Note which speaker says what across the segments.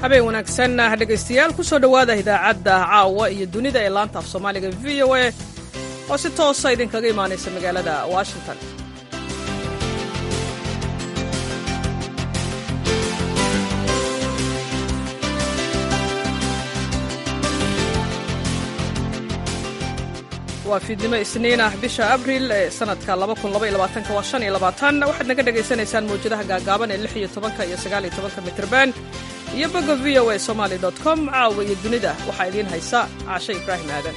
Speaker 1: habeen wanaagsan dhegaystayaal ku soo dhowaada idaacadda caawa iyo dunida ee laanta af soomaaliga VOA oo si toosa idinkaga imaanaysa magaalada Washington. waa fiidnimo isniin ah bisha abriil ee sanadka 2022 waa 25 waxaad naga dhagaysanaysaan mawjadaha gaagaaban ee 16 iyo 19 mitirban iyo bogga voasomali.com caawa iyo dunida waxaa idiin haysa Caashe Ibraahim Aadan.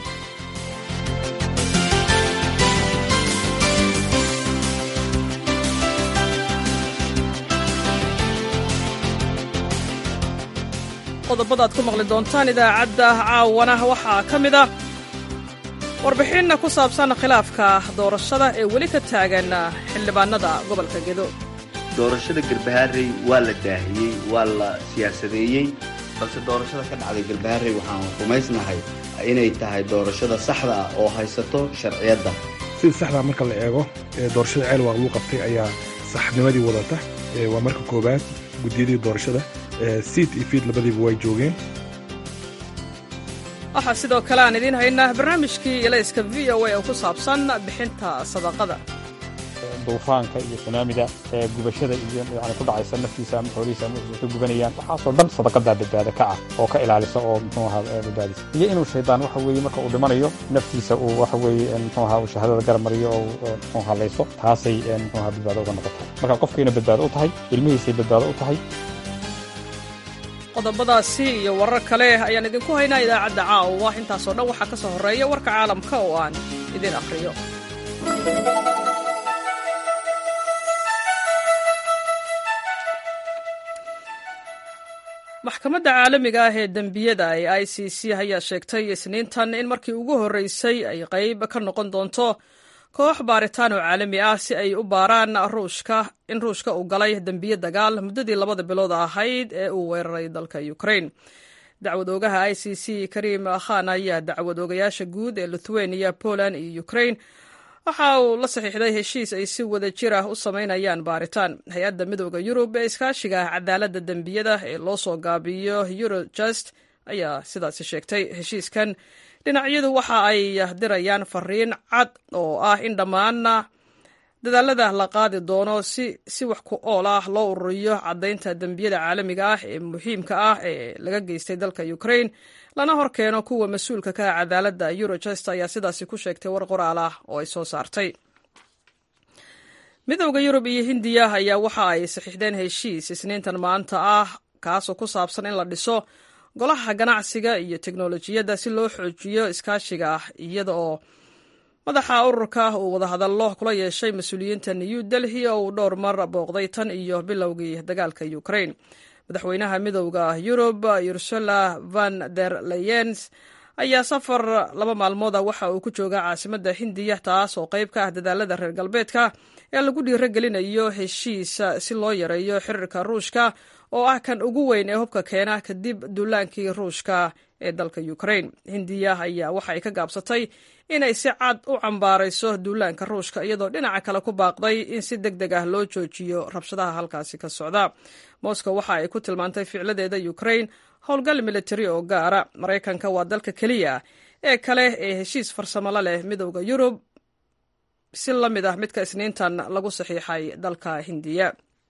Speaker 1: qodobada aad ku maqli doontaan idaacadda caawana waxaa ka mid ah warbixinna ku saabsan khilaafka doorashada ee weli ka taagan xildhibaanada gobolka Gedo.
Speaker 2: doorashada Garbaharey waa la daahiyey waa la siyaasadeeyey balse doorashada ka dhacday Garbaharey waxaan rumaysnahay inay tahay doorashada saxda ah oo haysato sharciyada
Speaker 3: si saxda marka la eego doorashada ceel waa lagu qabtay ayaa saxnimadii wadata waa marka koobaad gudiyadii doorashada seat iyo feed labadiiba way joogeen.
Speaker 1: waxaa sidoo kale aan idiin haynaa barnaamijkii ilayska VOA oo ku saabsan bixinta sadaqada.
Speaker 4: duufaanka iyo tsunamida gubashada iyo yani ku dhacaysa naftiisa ama xoolihiisa ama ku gubanayaan waxaasoo dhan sadaqadaa badbaado ka ah oo ka ilaalisa oo muxuu ahaa badbaadisa iyo inuu shaydaan waxa weeye marka uu dhimanayo naftiisa uu waxa weeye muxuu ahaa shahaadada garab mariyo oo muxuu halayso taasay muxuu ahaa badbaado uga noqotay marka qofkiina badbaado u tahay ilmihiisay badbaado u tahay.
Speaker 1: qodobadaasi iyo warar kale ayaan idinku haynaa idaacadda caawa intaasoo dhan waxaa ka soo horreeya warka caalamka oo aan idin akhriyo. maxkamadda caalamiga ah ee dembiyada ee ICC ayaa sheegtay isniintan in markii ugu horreysay ay qayb ka noqon doonto koox baaritaan oo caalami ah si ay u baaraan in ruushka uu galay dembiye dagaal muddadii 2 bilood ahayd ee uu weeraray dalka Ukraine. dacwad oogaha ICC Karim Khan ayaa dacwad oogayaasha guud ee Lithuania, Poland iyo Ukraine waxa uu la saxiixday heshiis ay si wada jir ah u sameynayaan baaritaan. hay-adda midowda Yurub ee iskaashiga cadaaladda dembiyada ee loo soo gaabiyo Eurojust ayaa sidaasi sheegtay. heshiiskan dhinacyadu waxa ay dirayaan fariin cad oo ah in dhammaan dadaalada la qaadi doono si wax ku ool ah loo ururiyo caddaynta dembiyada caalamiga ah ee muhiimka ah ee laga geystay dalka Ukraine lana horkeeno kuwa mas-uulka ka ah cadaaladda. Eurojust ayaa sidaasi ku sheegtay war qoraal ah oo ay soo saartay. midowda Yurub iyo Hindiya ayaa waxa ay saxiixdeen heshiis isniintan maanta ah kaasoo ku saabsan in la dhiso golaha ganacsiga iyo teknolojiyadda si loo xoojiyo iskaashiga iyada oo madaxa ururka uu wadahadallo kula yeeshay mas-uuliyiinta New Delhi oo uu dhowr mar booqday tan iyo bilowgii dagaalka Ukraine. madaxweynaha midowda Yurub Ursula von der Leyen ayaa safar 2 maalmood waxa uu ku joogaa caasimadda Hindiya taas oo qayb ka ah dadaalada reer galbeedka ee lagu dhiirigelinayo heshiis si loo yareeyo xiriirka Ruushka oo ah kan ugu weyn ee hubka keena kadib duulaankii Ruushka ee dalka Ukraine. Hindiya ayaa waxa ay ka gaabsatay inay si cad u cambaarayso duulaanka Ruushka iyadoo dhinaca kale ku baaqday in si degdeg ah loo joojiyo rabshadaha halkaasi ka socda. Moscow waxa ay ku tilmaantay ficladeeda Ukraine howlgal military oo gaara. Mareykanka waa dalka kaliya ee kale ee heshiis farsamo la leh midowda Yurub si la mid ah midka isniintan lagu saxiixay dalka Hindiya.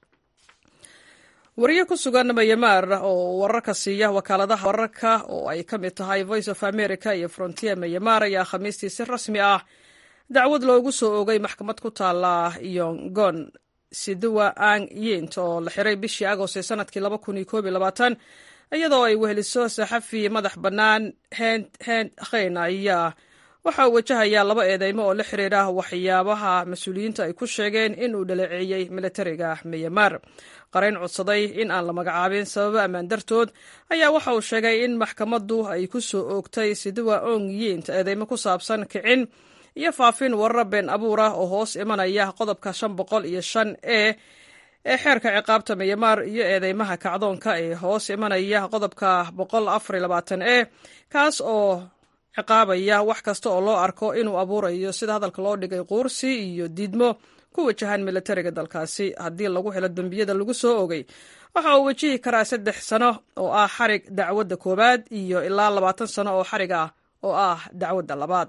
Speaker 1: wariye ku sugan Myanmar oo wararka siiya wakaaladaha wararka oo ay ka mid tahay Voice of America iyo Frontier Myanmar ayaa khamiistii si rasmi ah dacwad loogu soo oogay maxkamad ku taala Yangon Sidua Aung Yint oo la xiray bishii Agost ee sanadkii 2021 iyadoo ay weheliso saxafi madax bannaan Hend Khain ayaa waxa uu wajahayaa 2 eedeymo oo la xiriira waxyaabaha mas-uuliyiinta ay ku sheegeen in uu dhaleeceeyey militariga Myanmar. qareen codsaday in aan la magacaabin sababo ammaan dartood ayaa waxa uu sheegay in maxkamaddu ay ku soo oogtay Sidua Aung Yint eedeymo ku saabsan kicin iyo faafin warar been abuur ah oo hoos imanaya qodobka 505 ee xeerka ciqaabta Myanmar iyo eedeymaha kacdoonka ee hoos imanaya qodobka 124 kaas oo ciqaabaya wax kasta oo loo arko inuu abuurayo sida hadalka loo dhigay quursi iyo diidmo ku wajahan militariga dalkaasi. haddii lagu helo dembiyada lagu soo ogay waxa uu wajihi karaa 3 sano oo ah xarig dacwadda koowaad iyo ilaa 20 sano oo xarig ah oo ah dacwadda labaad.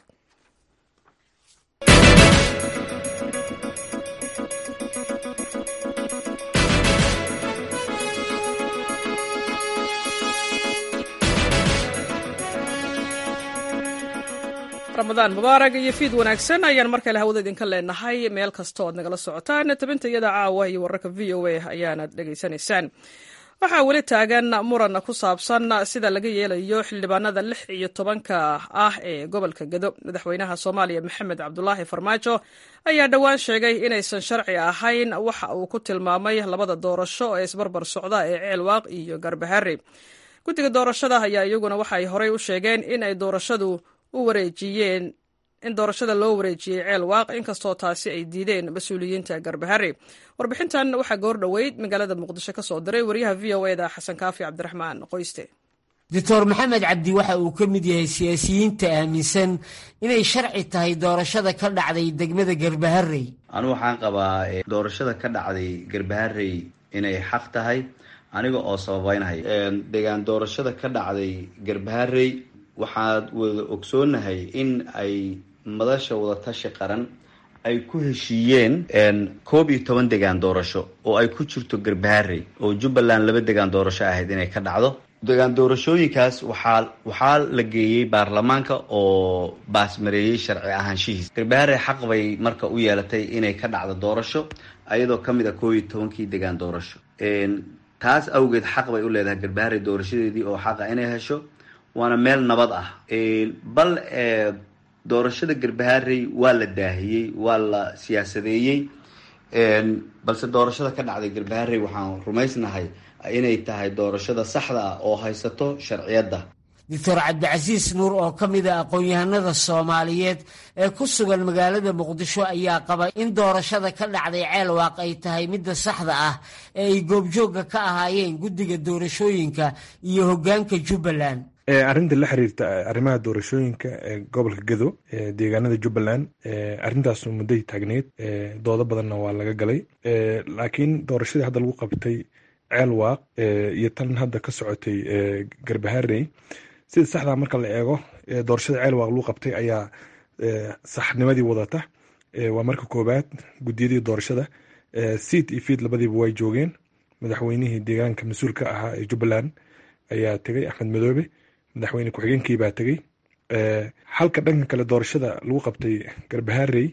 Speaker 1: ramadaan mubaarag iyo fiid wanaagsan ayaan markale hawada idinka leenahay meel kasta ood nagala socotaan. tabinta iyada caawa iyo wararka VOA ayaanad dhegaysanaysaan. waxaa weli taagan muran ku saabsan sida laga yeelayo xildhibaanada 16 ah ee gobolka Gedo. madaxweynaha Soomaaliya Maxamed Cabdulaahi Farmaajo ayaa dhowaan sheegay inaysan sharci ahayn waxa uu ku tilmaamay labada doorasho ee isbarbar socda ee Ceelwaaq iyo Garbaharey. guddiga doorashada ayaa iyaguna waxay horey u sheegeen in ay doorashada loo wareejiyey Ceelwaaq, inkastoo taasi ay diideen mas-uuliyiinta Garbaharey. warbixintan waxaa goor dhoweyd magaalada Muqdisho ka soo diray wariyaha VOA-da Xasan Kaafi Cabdiraxmaan Qoyste.
Speaker 5: Dr. Maxamed Cabdi waxa uu ka mid yahay siyaasiyiinta aaminsan inay sharci tahay doorashada ka dhacday degmada Garbaharey.
Speaker 2: anigu waxaan qabaa doorashada ka dhacday Garbaharey inay xaq tahay, aniga oo sababeynaya deegaan doorashada ka dhacday Garbaharey. waxaad wada ogsoonahay in ay madasha wadatashi qaran ay ku heshiiyeen 11 deegaan doorasho oo ay ku jirto Garbaharey oo Jubbaland 2 deegaan doorasho ahayd inay ka dhacdo. deegaan doorashooyinkaas waxaa la geeyey baarlamaanka oo baasmareeyey sharci ahaanshihiis. Garbaharey xaq bay marka u yeelatay inay ka dhacdo doorasho ayadoo kamid ah 11 deegaan doorasho. taas awgeed xaq bay u leedahay Garbaharey doorashadeedii oo xaqa inay hesho, waana meel nabad ah. bal doorashada Garbaharey waa la daahiyey, waa la siyaasadeeyey, balse doorashada ka dhacday Garbaharey waxaan rumaysnahay inay tahay doorashada saxda ah oo haysato sharciyadda.
Speaker 5: Dr. Cabdicasiis Nuur oo ka mid ah aqoon-yahanada Soomaaliyeed ee ku sugan magaalada Muqdisho ayaa qaba in doorashada ka dhacday Ceelwaaq ay tahay midda saxda ah ee ay goobjooga ka ahaayeen guddiga doorashooyinka iyo hoggaanka Jubbaland.
Speaker 3: arrinta la xiriirta arrimaha doorashooyinka ee gobolka Gedo ee deegaanada Jubbaland, arrintaas mudday taagneed, doodo badanna waa laga galay, laakiin doorashadii hadda lagu qabtay Ceelwaaq iyo tan hadda ka socotay Garbaharey, sida saxda marka la eego doorashada Ceelwaaq lagu qabtay ayaa saxnimadii wadata. waa marka koobaad guddiyadii doorashada seat iyo fiid labadiiba way joogeen. madaxweynihii deegaanka mas-uulka ahaa ee Jubbaland ayaa tegay, Axmed Madoobe, madaxweyne ku-xigeenkii baa tegey. halka dhanka kale doorashada lagu qabtay Garbaharey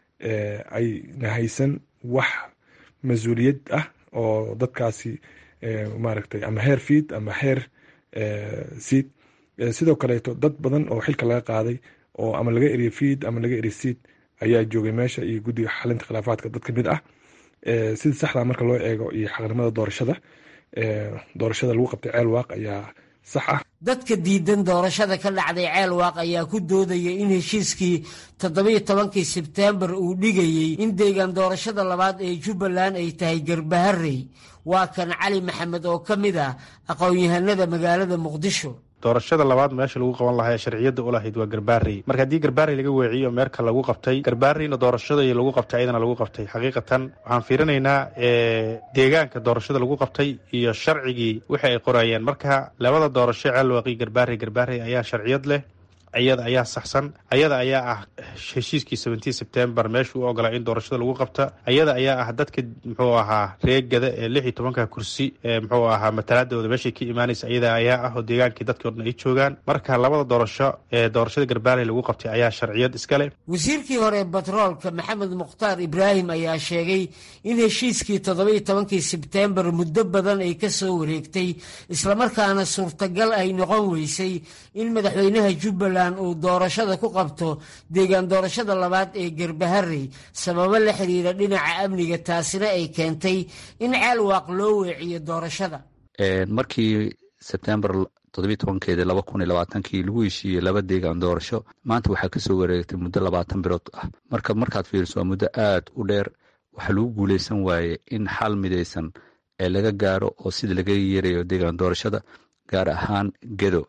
Speaker 3: ayna haysan wax mas-uuliyad ah oo dadkaasi maaragtay ama heer fiid ama heer seat. sidoo kaleeto dad badan oo xilka laga qaaday oo ama laga eriye fiid ama laga eriye seat ayaa joogay meesha, iyo guddiga xalinta khilaafaadka dad ka mid ah. sida saxda marka loo eego iyo xaqnimada doorashada lagu qabtay Ceelwaaq ayaa sax ah.
Speaker 5: dadka diidan doorashada ka dhacday Ceelwaaq ayaa ku doodaya in heshiiskii 17 Sebtembar uu dhigayay in deegaan doorashada labaad ee Jubbaland ay tahay Garbaharey. waa kan Cali Maxamed oo ka mid ah aqoon-yahanada magaalada Muqdisho.
Speaker 4: doorashada labaad meesha lagu qaban lahaa ee sharciyadda u lahayd waa Garbaharey. marka haddii Garbaharey laga weeciyo meerka lagu qabtay, Garbahareyna doorashada lagu qabtay ayadana lagu qabtay, xaqiiqatan waxaan fiirinaynaa deegaanka doorashada lagu qabtay iyo sharcigii wixii ay qorayeen. marka labada doorasho Ceelwaaq iyo Garbaharey ayaa sharciyad leh, ayada ayaa saxsan, ayada ayaa ah heshiiskii 17 Sebtembar meesha uu ogolaa in doorashada lagu qabta, ayada ayaa ah dadka muxuu ahaa reegada ee 16 kursi ee muxuu ahaa matalaadooda meeshay ka imaanaysa, ayada ayaa ah oo deegaankii dadkii oo dhan ay joogaan. marka labada doorasho ee doorashada Garbaharey lagu qabtay ayaa sharciyad iska leh.
Speaker 5: wasiirkii hore batroolka Maxamed Mukhtaar Ibraahim ayaa sheegay in heshiiskii 17 Sebtembar muddo badan ay ka soo wareegtay, isla markaana suurtagal ay noqon weysay in madaxweynaha Jubbaland uu doorashada ku qabto deegaan doorashada labaad ee Garbaharey sababo la xiriira dhinaca amniga, taasina ay keentay in Ceelwaaq loo weeciyo doorashada.
Speaker 6: markii Sebtembar 17 lagu heshiiyey 2 deegaan doorasho, maanta waxaa kasoo wareegtay muddo 20 bilood ah. markaad fiiriso waa muddo aad u dheer. waxaa lagu guuleysan waaye in xal midaysan ee laga gaaro oo sida laga yeerayo deegaan doorashada gaar ahaan Gedo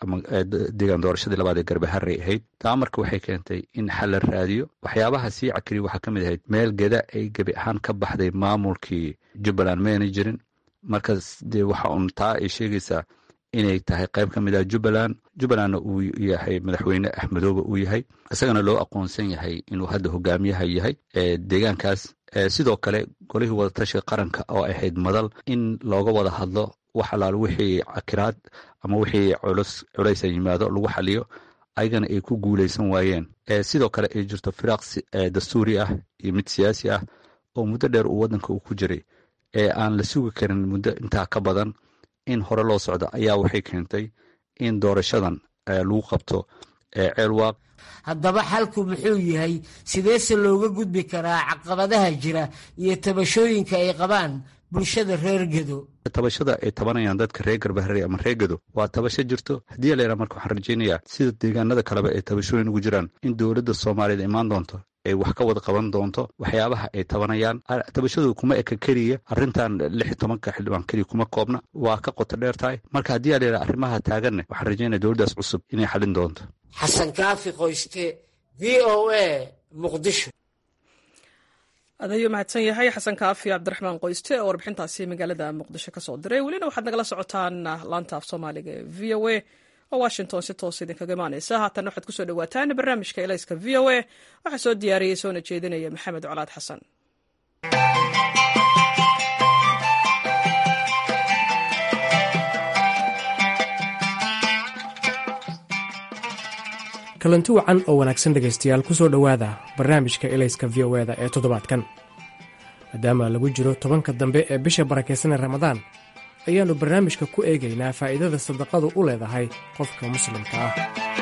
Speaker 6: ama deegaan doorashadii labaad ee Garbaharey ahayd. taa marka waxay keentay in xal la raadiyo. waxyaabaha sii cakriya waxaa ka mid ahayd meel geda ay gebi ahaan ka baxday maamulkii Jubbaland mayna jirin. markaas dee waxa uun taa ay sheegaysaa inay tahay qayb ka mid ah Jubbalandna uu yahay madaxweyne Axmedoobe uu yahay, isagana loo aqoonsan yahay inuu hadda hogaamiyaha yahay deegaankaas. sidoo kale golihii wadatashiga qaranka oo ahayd madal in looga wada hadlo wax alaal wixii cakiraad ama wixii culays yimaado lagu xaliyo, ayagana ay ku guuleysan waayeen. sidoo kale ay jirto firaaq dastuuri ah iyo mid siyaasi ah oo muddo dheer uu wadanka uu ku jiray aan la sugi karin muddo intaa ka badan in hore loo socdo, ayaa waxay keentay in doorashadan lagu qabto ceelwaaq.
Speaker 5: haddaba xalku muxuu yahay? sideese looga gudbi karaa caqabadaha jira iyo tabashooyinka ay qabaan bulshada reer Gedo?
Speaker 6: tabashada ay tabanayaan dadka reer Garbaharey ama reer Gedo waa tabasho jirto. haddii la yidhaha marka waxaan rajaynayaa sida deegaanada kaleba ay tabashooyin ugu jiraan in dowladda Soomaaliyeed imaan doonto ay wax ka wada qaban doonto waxyaabaha ay tabanayaan. tabashadu kuma eka keliya arrintan 16 xildhibaan keliya kuma koobna, waa ka qoto dheer tahay. marka haddii la yidhaha arrimaha taaganne waxaan rajaynaya dowladdaas cusub inay xalin doonto.
Speaker 5: xasan kaafi qoyste, VOA, Muqdisho.
Speaker 1: adayuu mahadsan yahay xasan kaafi cabdiraxmaan qoyste oo warbixintaasi magaalada Muqdisho ka soo diray. welina waxaad nagala socotaan laanta af Soomaaliga ee VOA oo Washington si toos idinkaga imaanaysa. haatan waxaad kusoo dhawaataan barnaamijka Elayska VOA. waxaa soo diyaariyey soona jeedinaya Maxamed Colaad Xasan.
Speaker 7: kalanti wacan oo wanaagsan dhegaystayaal ku soo dhowaada barnaamijka Elayska VOA-da ee toddobaadkan. maadaama lagu jiro 10ka dambe ee bisha barakaysan ee Ramadaan, ayaannu barnaamijka ku eegaynaa faa'iidada sadaqadu u leedahay qofka muslimka ah.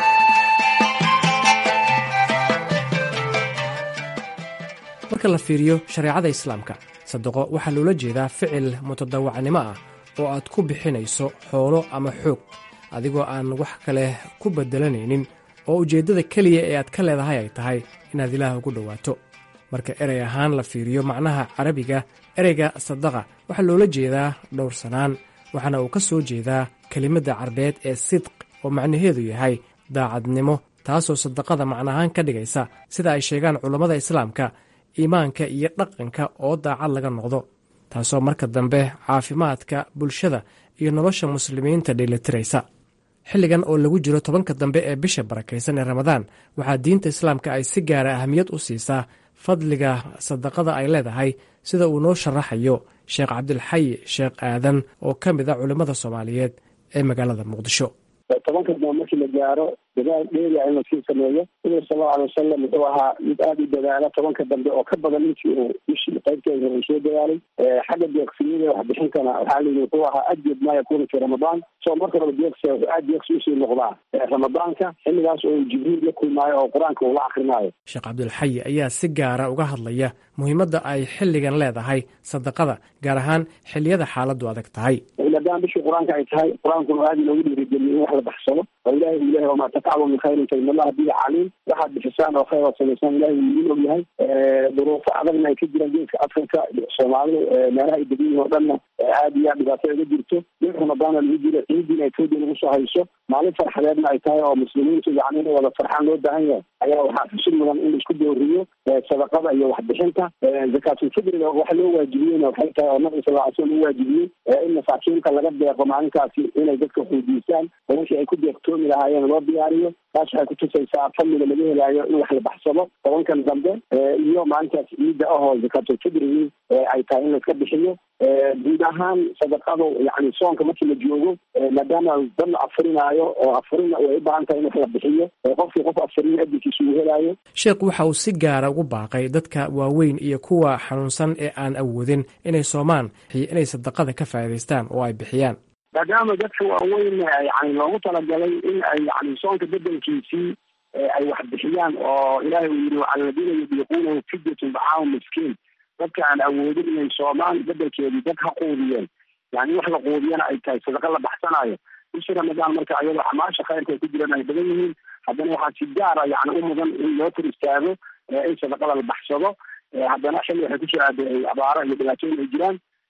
Speaker 7: marka la fiiriyo shareecada islaamka, sadaqo waxaa loola jeedaa ficil mutadawacnimo ah oo aad ku bixinayso xoolo ama xoog adigoo aan wax kale ku beddelanaynin, oo ujeeddada keliya ee aad ka leedahay ay tahay inaad ilaah ugu dhowaato. marka erey ahaan la fiiriyo macnaha carabiga, ereyga sadaqa waxaa loola jeedaa dhowrsanaan, waxaana uu ka soo jeedaa kelimadda carbeed ee sidq oo macnaheedu yahay daacadnimo, taasoo sadaqada macnahaan ka dhigaysa sida ay sheegaan culammada islaamka iimaanka iyo dhaqanka oo daacad laga noqdo, taasoo marka dambe caafimaadka bulshada iyo nolosha muslimiinta dheelitiraysa. xilligan oo lagu jiro 10ka dambe ee bisha barakaysan ee Ramadaan, waxaa diinta islaamka ay si gaara ahamiyad u siisaa fadliga sadaqada ay leedahay, sida uu noo sharaxayo Sheekh Cabdilxayi Sheekh Aadan oo ka mid ah culimmada Soomaaliyeed ee magaalada Muqdisho.
Speaker 8: 10ka dambe markii la gaaro dadaal dheeriya in la sii sameeyo. Nabiga sallallahu alayhi wasallam wuxuu ahaa mid aad u dadaala 10ka dambe oo ka badan intii uu bishii qaybteeda hore soo dadaalay. xagga deeqsinimada wax bixintana waxaa la yidhi wuxuu ahaa ajab ma yakuunu fi Ramadaan. soo marka hore deeqsi usii noqdaa Ramadaanka, xilligaas oo Jibriil la kulmaayo oo qur-aanka uu la akrinaayo.
Speaker 7: Sheekh Cabdilxayi ayaa si gaara uga hadlaya muhiimadda ay xilligan leedahay sadaqada, gaar ahaan xilliyada xaaladdu adag tahay.
Speaker 8: maadaama bishii qur-aanka ay tahay, qur-aankuna aad inoogu dhiirigeliyo in wax la baxsado oo ilaahay wamaa tafcalu min khayrin fa ina allaha bihi caliim. waxaad bixisaan oo khayr oo samaysaan ilaahay wuu idin og yahay. duruufo adagna ay ka jiraan geeska Afrika iyo Soomaalidu meelaha ay degan yihiin oo dhanna aad iyo aad dhibaato uga jirto. bil Ramadaana lagu jiro, ciidiina ay Etoobiya lagu soo hayso, maalin farxadeedna ay tahay oo muslimiintu yacni inay wada farxaan loo baahan yahay, ayaa waxaa xusid mudan in laisku dooriyo sadaqada iyo waxbixinta. zakaatulfitriga waxa loo waajibiyeyna waxay tahay oo nabiga sallallahu alayhi wasallam u waajibiyey in masaakiinta laga deeqo maalinkaasi inay dadka xuduudisaan oo wixii ay ku deeqtoomi lahaayeen loo diyaariyo. taas waxay ku tusaysaa fadliga laga helaayo in wax la baxsado 10kan dambe iyo maalintaas ciidda ahoo zakaatulfitrigii ay tahay in laiska bixiyo. guud ahaan sadaqadu yani soonka markii la joogo, maadaama dad la afurinaayo oo afurina way u baahan tahay in wax la bixiyo, qofkii qof afurina adinkiisa uu helaayo.
Speaker 7: sheekh waxa uu si gaara ugu baaqay dadka waaweyn iyo kuwa xanuunsan ee aan awoodin inay soomaan inay sadaqada ka faa'iidaystaan oo ay bixiyaan.
Speaker 8: maadaama dadka waaweyn yani loogu talagalay in ay yani soonka bedelkiisii ay wax bixiyaan, oo ilaahay uu yidhi wacala aladiina yudiiquunahu fidyatun dacaamu miskiin, dadka aan awoodin inay soomaan bedelkeedii dad ha quudiyeen, yani wax la quudiyana ay tahay sadaqa la baxsanaayo. bishii Ramadaan marka ayadoo acmaasha khayrka ay ku jiraan ay badan yihiin, haddana waxaa si gaara yani u mudan in loo tir istaago in sadaqada la baxsado. haddana xilli waxay kusoo aaday abaaro iyo dhibaatooyin ay jiraan,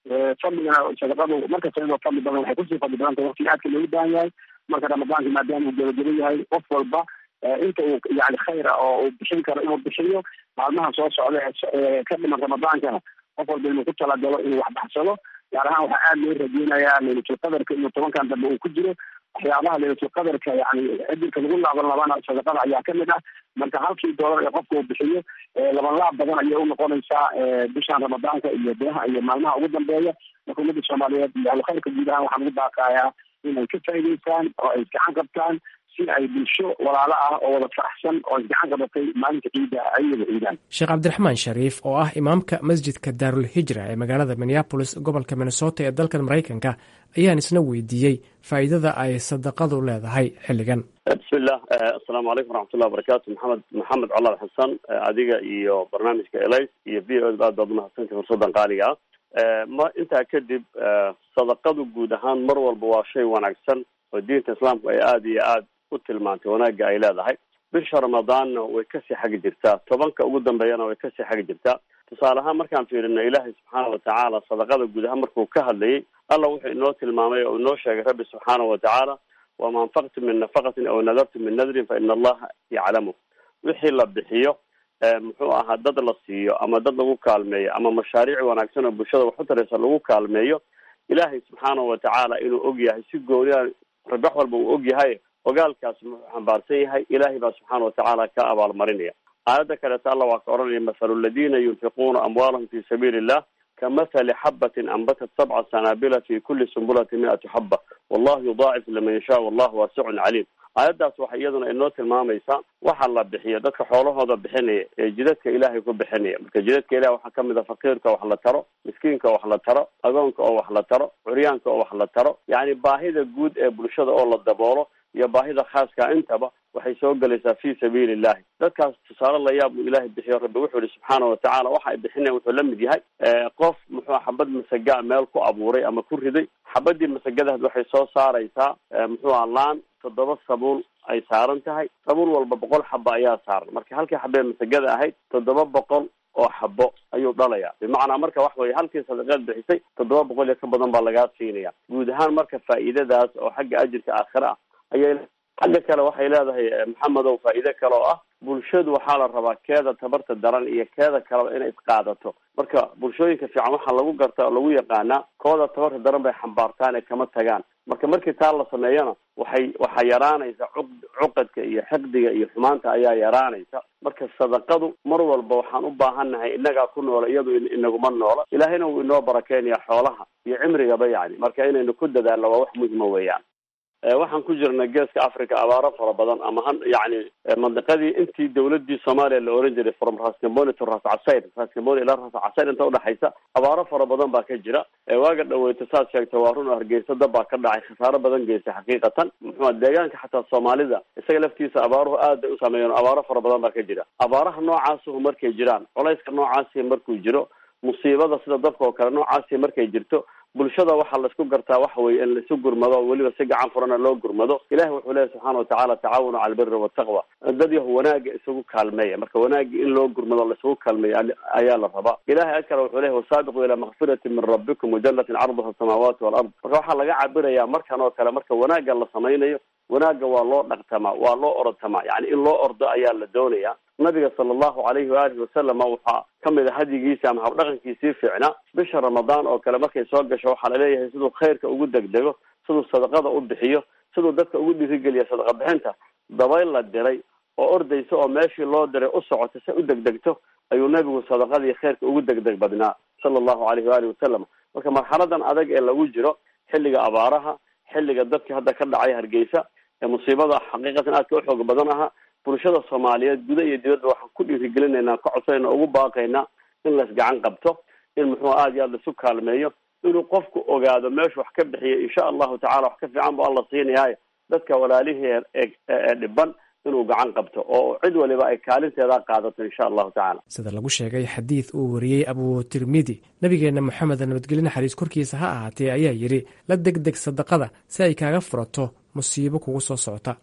Speaker 8: fadligana sadaqadu markasta iyadoo fadli badan waxay kusii fadli badan tahay waqtiga aadka loogu baahan yahay marka ramadaanka maadaama uu gebageba yahay qof walba inta uu yani khayra oo uu bixin karo inuu bixiyo maalmaha soo socda ee ka dhiman ramadaankana qof walba inuu ku talagalo inuu wax baxsado gaar ahaan waxaa aada loo rajeynayaa laylatulqadarka inuu 10 dambe uu ku jiro waxyaabaha laylatulqadarka yani cidilka lagu laaban sadaqada ayaa kamid ah marka halkii doolar ee qofka uu bixiyo labanlaab badan ayay unoqonaysaa bishaan ramadaanka iyo bilaha iyo maalmaha ugu dambeeya marka ummadda soomaaliyeed iyo alkhayrka guud ahaan waxaan ugu baaqayaa inay ka faa'iidaystaan oo ay gacan qabtaan si ay bulsho walaalo ah oo wada faraxsan oo gacan qabatay maalinta ciidda ayada ciidaan.
Speaker 7: Sheekh Cabdiraxmaan Shariif oo ah imaamka masjidka Daarul Hijra ee magaalada Minneapolis gobolka Minnesota ee dalka Mareykanka ayaan isna weydiiyey faa'iidada ay sadaqadu leedahay xilligan.
Speaker 9: Bismillah, assalaamu calaykum waraxmatullahi wabarakaatu. Maxamed Colaad Xasan adiga iyo barnaamijka Elay iyo VO baad mahadsantahay fursadan qaaliga ah. Ma intaa kadib sadaqadu guud ahaan mar walba waa shay wanaagsan oo diinta islaamku ay aada iyo aada u tilmaantay wanaagga ay leedahay. bisha ramadaanna way kasii xagi jirtaa, 10 ugu dambeeyana way kasii xagi jirtaa. tusaale ahaan markaan fiirino ilaahay subxaana watacaala sadaqada guud ahaan markuu ka hadlayay alla wuxuu inoo tilmaamay oo inoo sheegay rabbi subxaana watacaala wama anfaqtum min nafaqatin aw nadartum min nadrin fa ina allaha yaclamu. wixii la bixiyo muxuu ahaa dad la siiyo ama dad lagu kaalmeeyo ama mashaariic wanaagsan oo bulshada wax u taraysa lagu kaalmeeyo, ilaahay subxaana watacaala inuu og yahay si gooniya rabax walba uu og yahay ogaalkaas muxuu xambaarsan yahay ilaahay baa subxaana watacaala ka abaalmarinaya. aayadda kaleeta alla waa ka oranaya mathalu aladiina yunfiquuna amwaalahum fi sabiili illah kamathali xabatin anbatat 7 sanaabila fi kulli sumbulati 100 xaba wallahu yudaacif liman yashaa wallahu waasicun caliim. aayaddaas waxay iyaduna inoo tilmaamaysaa waxa la bixiyo dadka xoolahooda bixinaya ee jidadka ilaahay ku bixinaya. marka jidadka ilahay waxaa kamid a faqiirka wax la taro, miskiinka wax la taro, agoonka oo wax la taro, curyaanka oo wax la taro, yani baahida guud ee bulshada oo la daboolo iyo baahida khaaska intaba waxay soo galaysaa fi sabiili illahi. dadkaas tusaale la yaab uu ilaahay bixiyo rabbi wuxuu yihi subxaana watacaala waxa ay bixinayaan wuxuu la mid yahay qof muxuu xabad masaga meel ku abuuray ama ku riday. xabadii masagadaas waxay soo saaraysaa muxuu laan 7 sabuul ay saaran tahay, sabuul walba 100 xaba ayaa saaran. marka halkii xabee masagada ahayd 700 oo xabo ayuu dhalayaa. bimacnaa marka wax weeye halkii sadaqaad bixisay 700 iyo ka badan baa lagaa siinaya. guud ahaan marka faa'iidadaas oo xagga ajirka aakhira ah ayay xagga kale waxay leedahay maxamedow faa'iido kale oo ah bulshadu waxaa la rabaa keeda tabarta daran iyo keeda kaleba inay isqaadato. marka bulshooyinka fiican waxaa lagu garta oo lagu yaqaanaa kooda tabarta daran bay xambaartaan ee kama tagaan. markii taa la sameeyana waxaa yaraanaysa cuqadka iyo xiqdiga iyo xumaanta ayaa yaraanaysa. marka sadaqadu mar walba waxaan u baahannahay inagaa ku noola iyadu inaguma noola. ilaahayna wuu inoo barakeynaya xoolaha iyo cimrigaba yani. marka inaynu ku dadaalno waa wax muhima weeyaan. waxaan ku jirnay geeska Africa abaaro fara badan ama yani mandiqadii intii dawladii Soomaaliya la oran jiray from Ras Kamboni to Ras Casayr, Ras Kamboni ila Ras Casayr inta u dhaxaysa abaaro fara badan baa ka jira. waaga dhaweeyta saad sheegtay waa run Hargeysa dab baa ka dhacay, khasaaro badan geystay xaqiiqatan. muxuu deegaanka xataa Soomaalida isaga laftiisa abaaruhu aad u saameeyeen, abaaro fara badan baa ka jira. abaaraha noocaas oo markay jiraan, culayska noocaas markuu jiro, musiibada sida dabka oo kale noocaas markay jirto, bulshada waxaa la isku gartaa waxa weeye in la isu gurmado weliba si gacan furana loo gurmado. ilaahay wuxuu leeyahay subxaana watacaala tacaawunu cala albirri waataqwa, dad yahu wanaaga isugu kaalmeeya. marka wanaagii in loo gurmado la isugu kaalmeeya ayaa la rabaa. ilahay akale wuxuu leeyahay wasaabiquu ilaa makfiratin min rabbikum wajannatin carduha asamaawaati walard. marka waxaa laga cabirayaa markan oo kale marka wanaagga la samaynayo, wanaagga waa loo dhaqtamaa, waa loo ortamaa, yani in loo ordo ayaa la doonayaa. nabiga sala allahu calayhi waalihi wasalama waxaa kamid a hadyigiisa ama habdhaqankiisii fiicnaa bisha ramadaan oo kale markay soo gasho waxaa laleeyahay siduu khayrka ugu degdego, siduu sadaqada u bixiyo, siduu dadka ugu dhiirigeliya sadaqa bixinta. dabayl la diray oo ordaysa oo meeshii loo diray u socota si u degdegto ayuu nabigu sadaqadii khayrka ugu degdeg badnaa sala allahu calayhi waalihi wasalam. marka marxaladan adag ee lagu jiro, xilliga abaaraha, xilliga dadkii hadda ka dhacay Hargeysa ee musiibada xaqiiqatan aadka u xoog badan ahaa, bulshada Soomaaliyeed gudaha iyo dibadda waxaan ku dhiirigelinaynaa, ka codsayna, ugu baaqaynaa in la isgacan qabto, in muxuu aad iyo aad isu kaalmeeyo, inuu qofku ogaado meeshu wax ka bixiya insha allahu tacaala wax ka fiican bu alla siinayahay. dadka walaalihii ee dhiban inuu gacan qabto oo cid waliba ay kaalinteeda qaadato insha allahu tacaala.
Speaker 7: sida lagu sheegay xadiid uu wariyey Abu Tirmidi, nabigeena Maxamed nabadgelyo naxariis korkiisa ha ahaatee ayaa yidhi la degdeg sadaqada si ay kaaga furato musiibo kugu soo socota.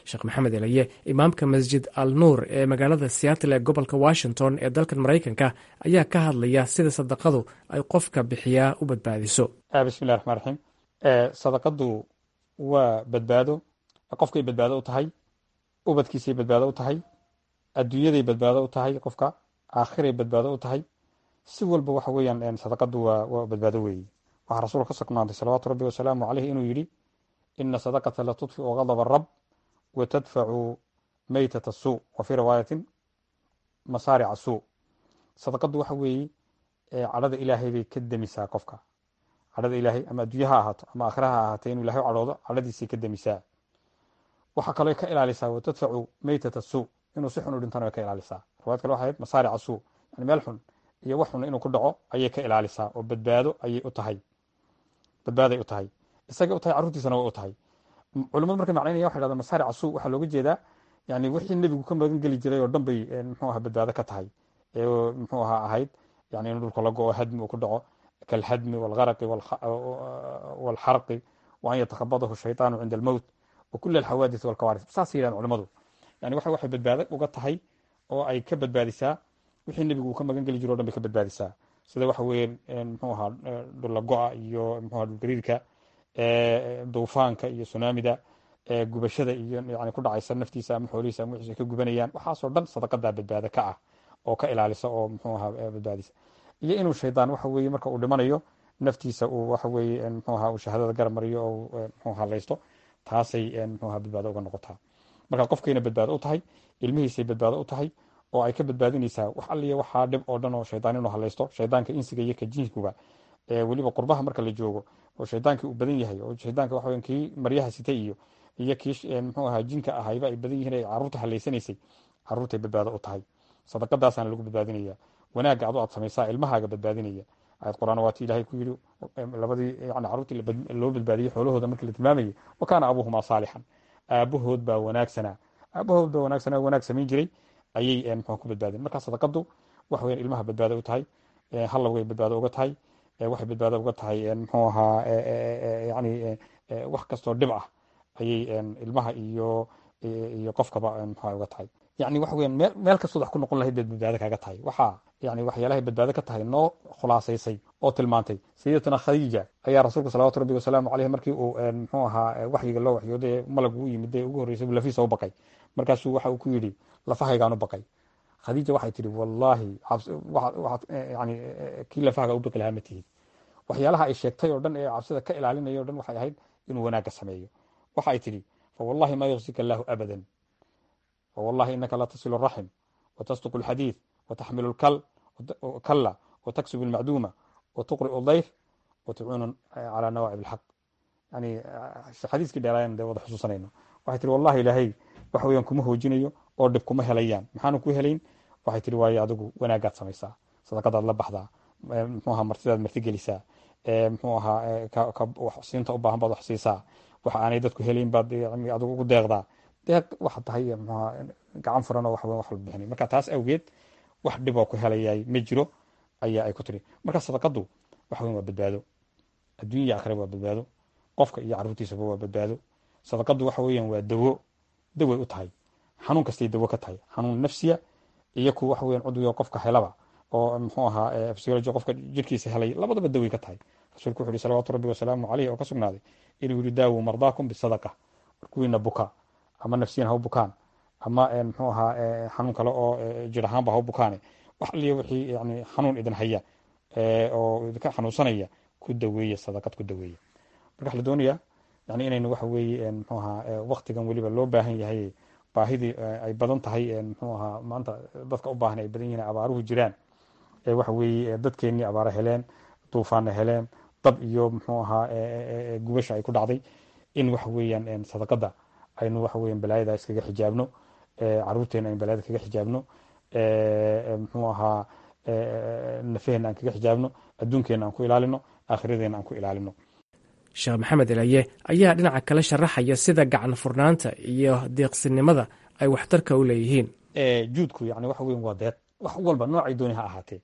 Speaker 7: sheekh maxamed elaye imaamka masjid al nuur ee magaalada seattle ee gobolka washington ee dalkan maraykanka ayaa ka hadlaya sida sadaqadu ay qofka bixiyaa u badbaadiso.
Speaker 4: bismillahi raxmaan raxiim. sadaqadu waa badbaado, qofkay badbaado u tahay, ubadkiisay badbaado u tahay, adduunyaday badbaado u tahay, qofka aakhiray badbaado u tahay. si walba waxa weeyaan sadaqadu waa badbaado weeye. waxaa rasuulka ka sugnaaday salawaatu rabbi wasalaamu caleyh inuu yidhi ina sadaqata la tudfiu gadaba arab wa tadfacu maytata asuu wa fii riwaayatin masaaric asuu. sadaqadu waxa weeye cadhada ilaahay bay ka demisaa qofka. cadhada ilaahay ama adduunya ha ahaato ama aakhira ha ahaatee inuu ilahay u cadhoodo cadhadiisay ka demisaa. waxaa kaloo ka ilaalisaa wa tadfacu maytata asuu, inuu si xun u dhintana way ka ilaalisaa. riwaayad kale waxay ahayd masaaric asuu, yani meel xun iyo wax xun inuu ku dhaco ayay ka ilaalisaa oo badbaado ayay u tahay. badbaaday u tahay, isagay u tahay, carruurtiisana way u tahay. culimadu markay macnaynaya waxay dhahdaan masaaric asuu waxaa looga jeedaa yani wixii nebigu ka magan geli jiray oo dhan bay muxuu aha badbaado ka tahay. muxuu ahaa ahayd yani in dhulka la go-o hadmi uu ku dhaco kalhadmi walgaraqi walxarqi wa an yatakhabadahu shaytaanu cinda almowt wa kula alxawaadith walkawaarith. saasay yidhahdaan culimadu. yani waxay badbaado uga tahay oo ay ka badbaadisaa wixii nebigu uu ka magan geli jiro o dhan bay ka badbaadisaa. sida waxa weeye muxuu ahaa dhulla go-a iyo muxuu aha dhulgariirka, duufaanka iyo sunaamida, gubashada iyo yani ku dhacaysa naftiisa ama xoolihiisa ama wixiisa ka gubanayaan. waxaasoo dhan sadaqadaa badbaado ka ah oo ka ilaalisa oo muxuu ahaa badbaadisa. iyo inuu shaydaan waxa weeye marka uu dhimanayo naftiisa uu waxa weeye muxuu ahaa uu shahaadada garab mariyo oo muxuu halaysto, taasay muxuu ahaa badbaado uga noqotaa. marka qofkayna badbaado u tahay, ilmihiisay badbaado u tahay oo ay ka badbaadinaysaa wax alliya waxaa dhib oo dhan oo shaydaan inuu halaysto. shaydaanka insiga iyo ka jinskuga weliba qurbaha marka la joogo oo shaydaankii uu badan yahay oo shaydaanka waxa weyan kii maryaha sitay iyo kii muxuu ahaa jinka ahayba ay badan yihiin ay carruurta halaysanaysay, carruurtay badbaado u tahay. sadaqadaasaana lagu badbaadinaya. wanaagga adu aad samaysaa ilmahaaga badbaadinaya. aayad qur'aan waati ilaahay ku yidhi labadii yani carruurtii loo badbaadiyey xoolahooda markii la tilmaamayay wa kaana abuuhumaa saalixan, aabahood baa wanaagsanaa. aabahood baa wanaagsanaa, wanaag samayn jiray ayay muxuu ku badbaadeen. marka sadaqadu wax weyan ilmaha badbaado u tahay, hallowgay badbaado uga tahay, waxay badbaado uga tahay muxuu ahaa yani wax kastoo dhib ah ayay ilmaha iyo qofkaba muxuu uga tahay. yani waxa weyan meel kastood wax ku noqon lahayd baad badbaado kaaga tahay. waxaa yani waxyaalahay badbaado ka tahay noo khulaasaysay oo tilmaantay sayidatuna khadiija ayaa rasuulka salawaatu rabbi wasalaamu caleyh markii uu muxuu ahaa waxyiga loo waxyooday malag u yimid ugu horreysay buu lafiisa u baqay. markaasuu waxa uu ku yidhi lafahaygaan u baqay. khadiija waxay tihi wallaahi yani kii lafahaaga u baqi lahaa ma tihid. waxyaalaha ay sheegtay oo dhan ee cabsida ka ilaalinaya o dhan waxay ahayd inuu wanaagga sameeyo. waxa ay tihi fawallahi ma yuksika allaahu abadan fawallahi inaka la tasilu araxim watasduqu alxadiid wataxmilu lkalla wataksubu almacduuma watuqri'u dayf watucuunu calaa nawaacib alxaq. yani xadiiskii dheeraayan dee wada xusuusanayno. waxay tihi wallahi ilaahay wax weeyaan kuma hoojinayo oo dhib kuma helayaan. maxaanu ku helayn? waxay tihi waayo adigu wanaagaad samaysaa, sadaqadaad la baxdaa, muxuu ahaa martidaad martigelisaa, muxuu ahaa siinta u baahan baad wax siisaa, waxa aanay dadku helayn baad adigu ugu deeqdaa. deeq waxaad tahay muxuu ahaa gacan furan oo wax weyn wax la bixinay. marka taas awgeed wax dhib oo ku helayay ma jiro ayaa ay ku tiri. marka sadaqadu wax weyn waa badbaado, adduunya iyo aakhira waa badbaado, qofka iyo carruurtiisaba waa badbaado. sadaqadu waxa weeyaan waa daway u tahay. xanuun kastay dawo ka tahay, xanuun nafsiya iyo ku waxa weeyaan cudwiga qofka helaba oo muxuu ahaa physiology qofka jirkiisa helay, labadaba daway ka tahay. rasuulku wuxuu yidhi salawaatu rabbi wasalaamu caleyh oo ka sugnaaday inuu yidhi daawu mardaakum bisadaqa. kuwiina buka ama nafsiyan ha u bukaan ama muxuu ahaa xanuun kale oo jir ahaanba ha u bukaane, wax aliya wixii yani xanuun idin haya oo idinka xanuunsanaya ku daweeya, sadaqad ku daweeya. marka waxa la doonayaa yani inaynu waxa weeye muxuu ahaa waktigan weliba loo baahan yahay, baahidii ay badan tahay muxuu ahaa maanta dadka u baahan ay badan yihiin, abaaruhu jiraan, waxa weeye dadkeennii abaara heleen, duufaana heleen, dab iyo muxuu ahaa gubasha ay ku dhacday, in waxa weeyaan sadaqada aynu waxa weeyaan balaayada iskaga xijaabno, caruurteena aynu balaayada kaga xijaabno, muxuu ahaa nafaheenna aan kaga xijaabno, adduunkeenna aan ku ilaalino, aakhiradeenna aan ku ilaalino.
Speaker 7: sheekh maxamed elaye ayaa dhinaca kale sharaxaya sida gacan furnaanta iyo deeqsinimada ay waxtarka u leeyihiin.
Speaker 4: juudku yani waxa weyan waa deeq, wax walba noocay dooni ha ahaatee,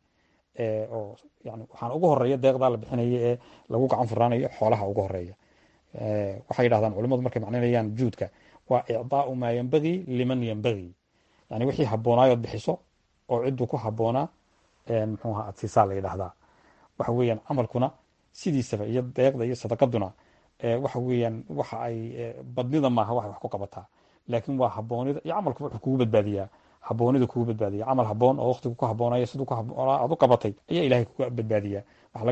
Speaker 4: oo yani waxaan ugu horeeya deeqdaa la bixinaya ee lagu gacan furnaanayo xoolaha ugu horeeya. waxay yidhahdaan culimmadu markay macnaynayaan juudka waa icdaa'u maa yanbagii liman yanbagii, yani wixii haboonaayood bixiso oo cidduu ku habboonaa muxuu ahaa aad siisaa la yidhaahdaa. waxa weeyaan camalkuna sidiisaba iyo deeqda iyo sadaqaduna waxa weeyaan waxa ay badnida maaha waxay wax ku qabataa, laakiin waa haboonida iyo camalku wuxuu kugu badbaadiyaa, haboonida kugu badbaadiya. camal haboon oo waqtigu ku haboonaya siduu ku haboonaa aad u qabatay ayaa ilaahay kugu badbaadiyaa.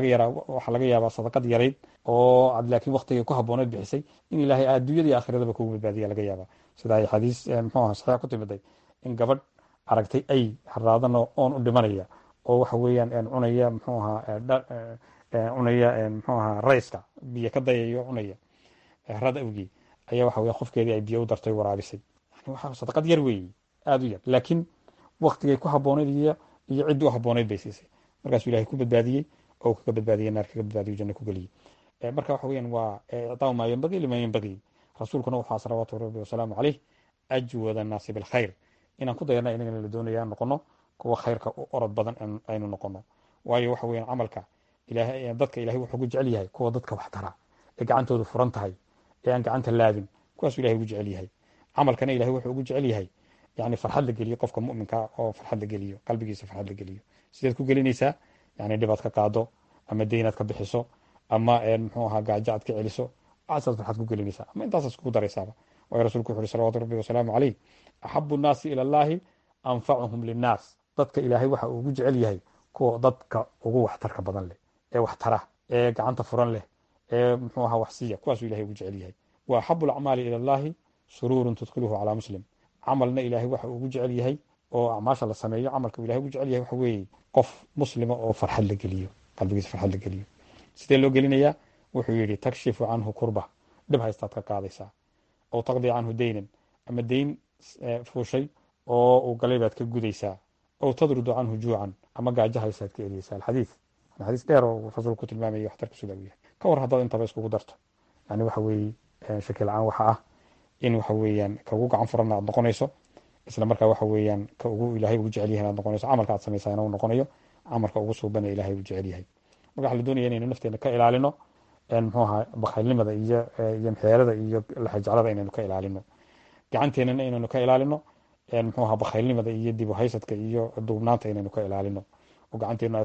Speaker 4: waxaa laga yaabaa sadaqad yarayd oo aad laakiin waqtigay ku habooneed bixisay in ilaahay adduunyada iyo aakhiradaba kugu badbaadiya laga yaabaa. sida ay xadiis muxuu ahaa saxiix ku timiday in gabadh aragtay ay haraadano oon u dhimanaya oo waxa weeyaan cunaya muxuu ahaa cunaya muxuu ahaa rayska biyo ka dayayo cunaya harada awgii ayaa waxa weeyaan qofkeedii ay biyo u dartay waraabisay. yani waxa sadaqad yar weeye, aada u yar, laakiin waqtigay ku habooneyd iyo ciddii u habooneyd bay siisay. markaasuu ilahay ku badbaadiyey oo kaga badbaadiyey naar kaga badbaadiyo janno ku geliyey. marka waxa weeyaan waa icdaa'u maa yanbagii liman yanbagii. rasuulkuna waxaa salawaatu rabbi wasalaamu caleyh ajwada annaasi bilkhayr, inaan ku dayarna inagana la doonaya noqono kuwa khayrka u orod badan aynu noqono. waayo waxa weeyaan camalka ilaahay dadka ilahay wuxuu ugu jecel yahay kuwa dadka wax tara ee gacantoodu furan tahay ee aan gacanta laabin, kuwaasuu ilahay ugu jecel yahay. camalkana ilahay wuxuu ugu jecel yahay yani farxad la geliyo qofka mu'minka oo farxad la geliyo, qalbigiisa farxad la geliyo. sideed ku gelinaysaa? yani dhibaad ka qaado ama deynaad ka bixiso ama muxuu ahaa gaajo aad ka celiso, waxaasaad farxad ku gelinaysaa ama intaasaad iskugu daraysaaba. waayo rasuulku wuxu uhi salawaatu rabbi wasalaamu caleyh axabu nnaasi ila allahi anfacuhum linnaas. dadka ilaahay waxa uu ugu jecel yahay kuwa dadka ugu waxtarka badan leh ee waxtara ee gacanta furan leh ee muxuu ahaa wax siiya, kuwaasuu ilahay ugu jecel yahay. wa axabu alacmaali ila allahi suruurun tudkhiluhu calaa muslim. camalna ilaahay waxa uu ugu jecel yahay oo acmaasha la sameeyo camalka ilahay ugu jecel yahay waxa weeye qof muslima oo farxad la geliyo, qalbigiisa farxad la geliyo. sidee loo gelinayaa? wuxuu yidhi takshifu canhu kurba, dhib haystaad ka qaadaysaa, oo taqdi canhu deynan, ama deyn fuushay oo uu galay baad ka gudaysaa, oo tadrudu canhu juucan, ama gaajo haystaad ka eliyeysaa. alxadiis dheer oo rasuulku ku tilmaamaya waxtarka sida uu yahay. ka war haddaad intaba iskugu darto, yani waxa weeye shaki la-aan waxa ah in waxa weeyaan ka ugu gacan furanna aad noqonayso, isla markaa waxa weeyaan ka ugu ilaahay ugu jecel yahay aad noqonayso, camalka aad samaysayna uu noqonayo camalka ugu suubana ilaahay uu jecel yahay. marka waxaa la doonaya inaynu nafteena ka ilaalino muxuu ahaa bakhaylnimada iyo mxeerada iyo laxajeclada inaynu ka ilaalino, gacanteenana inaynu ka ilaalino muxuu ahaa bakhaylnimada iyo dib u haysadka iyo duubnaanta inaynu ka ilaalino, oo gacanteenu ay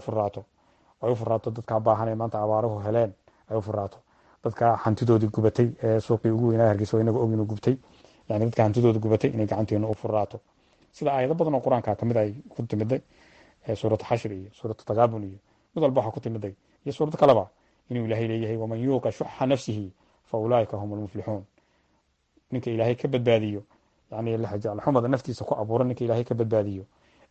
Speaker 4: u furaato dadkaa baahanee maanta abaaruhu heleen ay u furaato, dadka hantidoodii gubatay ee suuqii ugu weynaa hargeysa inaga og inuu gubtay, yani dadka hantidooda gubatay inay gacanteenu u furaato. sida aayado badan oo qur-aanka kamid ay ku timiday suuratu xashir iyo suuratu taqaabun iyo mid walba waxaa ku timiday iyo suurad kaleba inuu ilaahay leeyahay waman yuuqa shuxa nafsihi fa ulaaika hum lmuflixuun. ninka ilaahay ka badbaadiyo yani laxumada naftiisa ku abuura, ninka ilaahay ka badbaadiyo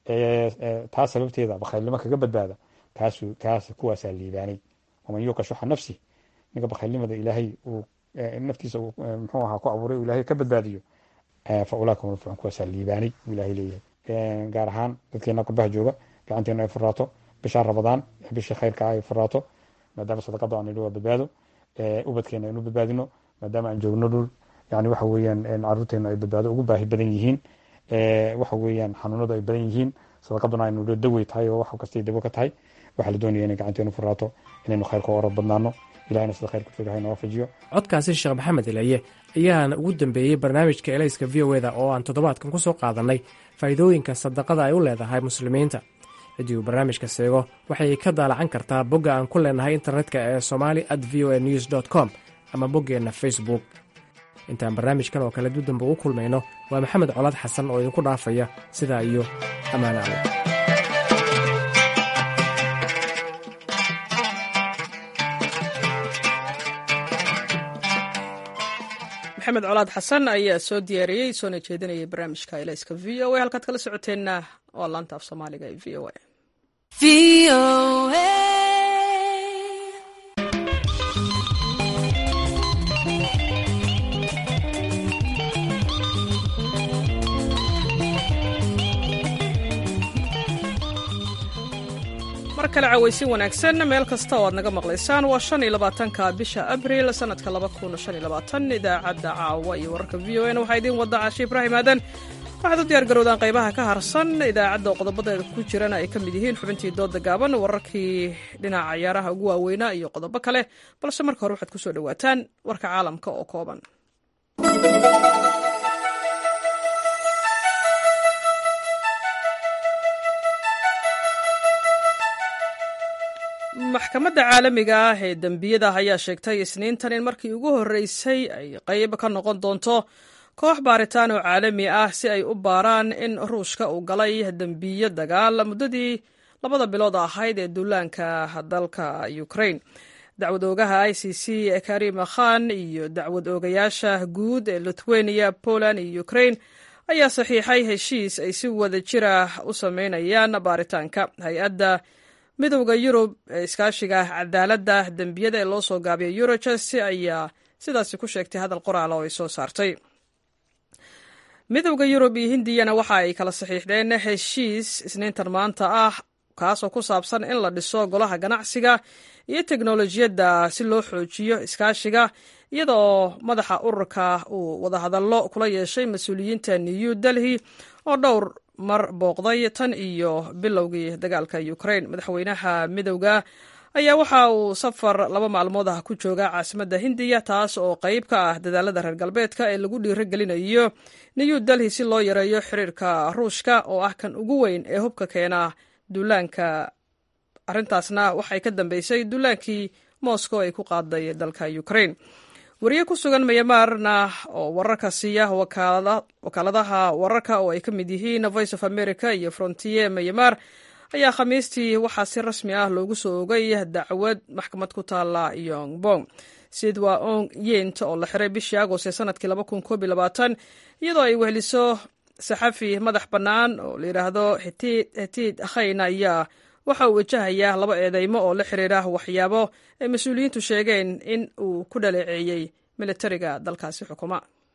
Speaker 4: taas sababteeda bakhaylnimo kaga badbaada, kaas kuwaasaa liibaanay. waman yuuqa shuxa nafsihi, ninka bakhaylnimada ilaahay uu naftiisa muxuu ahaa ku abuuray uu ilaahay ka badbaadiyo, fa ulaaika hum lmuflixuun, kuwaasaa liibaanay uu ilaahay leeyahay. gaar ahaan dadkeena qurbaha jooga gacanteena ay furaato, bisha ramadaan bishii khayrka ay furaato, maadaama sadaqada aan idhi waa badbaado, ubadkeena aynu badbaadino, maadaama aan joogno dhul yani waxa weeyaan caruurteena ay badbaado ugu baahi badan yihiin, waxa weeyaan xanuunadu ay badan yihiin, sadaqaduna aynu dawey tahay oo wax kastay dawo ka tahay. waxaa la doonaya inay gacanteenu furaato, inaynu khayrka orod badnaano, ilahayna sida khayrka fog ilahay noo waafajiyo.
Speaker 7: codkaasi sheekh maxamed ilaye ayaana ugu dambeeyey barnaamijka elayska v o eda oo aan toddobaadkan ku soo qaadannay faa'iidooyinka sadaqada ay u leedahay muslimiinta. ciddii uu barnaamijka seego waxay ka daalacan kartaa bogga aan ku leenahay internetka ee somali@voanews.com ama boggeenna facebook. intaan barnaamijkan oo kale dudamba u kulmayno waa maxamed colaad xasan oo idinku dhaafaya sidaa iyo ammaano alle.
Speaker 1: maxamed colaad xasan ayaa soo diyaariyey soona jeedinayay barnaamijka elayska v o a. halkaad kala socoteenna waa laanta af soomaaliga ee v o a. mar kale cawaysin wanaagsan meel kasta oo aad naga maqlaysaan. waa 25 bisha abriil sanadka 2025. idaacadda caawa iyo wararka v o n waxaa idiin wada Caashi Ibraahim Aadan. waxaad u diyaar garowdaan qaybaha ka harsan idaacadda qodobadeeda ku jirana ay ka mid yihiin xubintii dooda gaaban, wararkii dhinaca ciyaaraha ugu waaweynaa iyo qodobo kale, balse marka hore waxaad ku soo dhowaataan warka caalamka oo kooban. maxkamadda caalamiga ah ee dembiyada ayaa sheegtay isniintan in markii ugu horreysay ay qayb ka noqon doonto koox baaritaan oo caalami ah si ay u baaraan in ruushka uu galay dembiyo dagaal muddadii 2 bilood ahayd ee duulaanka dalka Ukraine. dacwad oogaha ICC Karima Khan iyo dacwad oogayaasha guud ee Lithuania, Poland iyo Ukraine ayaa saxiixay heshiis ay si wada jir ah u sameynayaan baaritaanka. hay-adda midowda Yurub ee iskaashiga cadaaladda dembiyada ee loo soo gaabiyay Eurojust ayaa sidaasi ku sheegtay hadal qoraal oo ay soo saartay. midowda Yurub iyo Hindiyana waxa ay kala saxiixdeen heshiis isniintan maanta ah kaasoo ku saabsan in la dhiso golaha ganacsiga iyo teknolojiyadda si loo xoojiyo iskaashiga, iyadoo madaxa ururka uu wadahadallo kula yeeshay mas-uuliyiinta New Delhi oo dhowr mar booqday tan iyo bilowgii dagaalka Ukraine. madaxweynaha midowga ayaa waxa uu safar 2 maalmood ah ku jooga caasimadda Hindiya, taas oo qayb ka ah dadaalada reer galbeedka ee lagu dhiirigelinayo New Delhi si loo yareeyo xiriirka Ruushka oo ah kan ugu weyn ee hubka keena duulaanka. arrintaasna waxay ka dambeysay duulaankii Moscow ay ku qaaday dalka Ukraine. wariye ku sugan Myanmarna oo wararka siiya wakaaladaha wararka oo ay ka mid yihiin Voice of America iyo Frontier Myanmar ayaa khamiistii waxaa si rasmi ah loogu soo ogay dacwad maxkamad ku taala Yongbong. Sidwa Ong Yent oo la xiray bishii Agost ee sanadkii 2021 iyadoo ay weheliso saxafi madax bannaan oo la yiraahdo Hetid Khayna ayaa waxa uu wajahayaa 2 eedeymo oo la xiriira waxyaabo ay mas-uuliyiintu sheegeen in uu ku dhaleeceeyey militariga dalkaasi xukuma.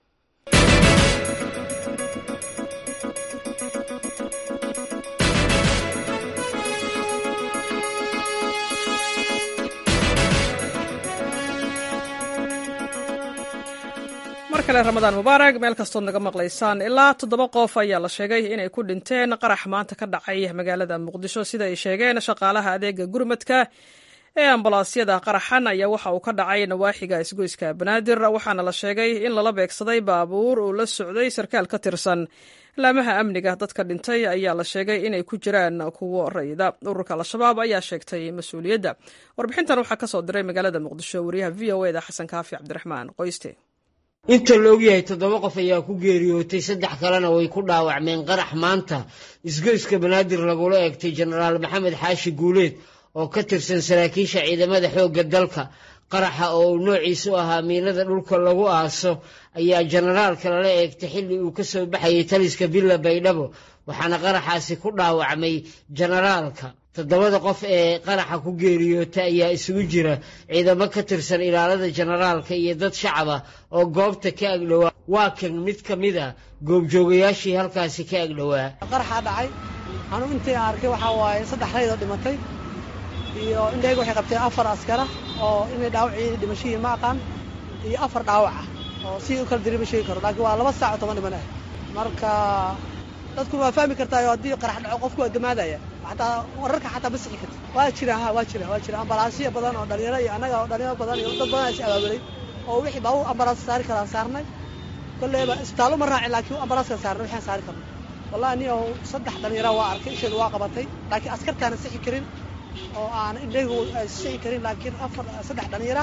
Speaker 1: markale Ramadaan Mubaarak, meel kastoo naga maqlaysaan. ilaa 7 qof ayaa la sheegay inay ku dhinteen qarax maanta ka dhacay magaalada Muqdisho sida ay sheegeen shaqaalaha adeega gurmadka ee ambalaasyada. qaraxan ayaa waxa uu ka dhacay nawaaxiga isgoyska Banaadir, waxaana la sheegay in lala beegsaday baabuur uu la socday sarkaal ka tirsan laamaha amniga. dadka dhintay ayaa la sheegay inay ku jiraan kuwo rayida. ururka Al-Shabaab ayaa sheegtay mas-uuliyadda. warbixintan waxaa ka soo diray magaalada Muqdisho wariyaha VOA Xasan Kaafi Cabdiraxmaan Qoyste.
Speaker 5: inta la ogyahay 7 qof ayaa ku geeriyootay, 3 kalena way ku dhaawacmeen qarax maanta isgoyska Banaadir lagula eegtay Generaal Maxamed Xaashi Guuleed oo ka tirsan saraakiisha ciidamada xoogga dalka. qaraxa oo noociisu ahaa miilada dhulka lagu aaso ayaa generaalka lala eegtay xilli uu ka soo baxayay taliska Villa Baydhabo, waxaana qaraxaasi ku dhaawacmay generaalka. 7 qof ee qaraxa ku geeriyootay ayaa isugu jira ciidamo ka tirsan ilaalada generaalka iyo dad shacab ah oo goobta ka agdhowaa. waa kan mid ka mid ah goobjoogayaashii halkaasi ka agdhowaa.
Speaker 10: qaraxa dhacay anu intii arkay waxa waaye 3 rayd oo dhimatay iyo indhaygu waxay qabteen 4 askar oo inay dhaawacii dhimashadii ma aqaan iyo 4 dhaawac ah oo si u kala dirima sheegi karo, laakiin waa 2 saac oo 10 dhimanay. marka dadku waa fahmi kartaa haddii qarax dhaco qofku waa damaadaya, xataa wararka xataa ma sixi karto. waa jira ambalaasyo badan oo dhalinyaro iyo anaga oo dhalinyaro badan iyo dad badan is abaabulay oo wixii baa ambalaas saari karaa saarnay. kolleeba isbitaallo ma raacin, laakiin ambalaaskan saarnay waxaan saari karno. wallahi aniga 3 dhalinyaro waa arkay, isheedu waa qabatay, laakiin askartaana sixi karin oo aan indhaygu sixi karin, laakiin 3 dhalinyaro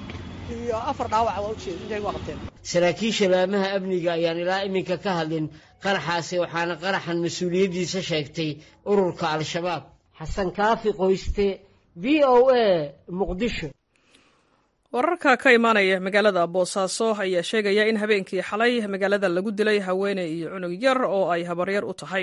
Speaker 10: iyo 4 dhaawac waa u jeed indhaygu waa qabteen.
Speaker 5: saraakiisha laamaha amniga ayaan ilaa iminka ka hadlin qaraxaasi, waxaana qaraxan mas-uuliyaddiisa sheegtay ururka Al-Shabaab. Xasan Kaafi Qoyste, VOA Muqdisho.
Speaker 1: wararka ka imaanaya magaalada Boosaaso ayaa sheegaya in habeenkii xalay magaalada lagu dilay haweeney iyo cunug yar oo ay habaryar u tahay.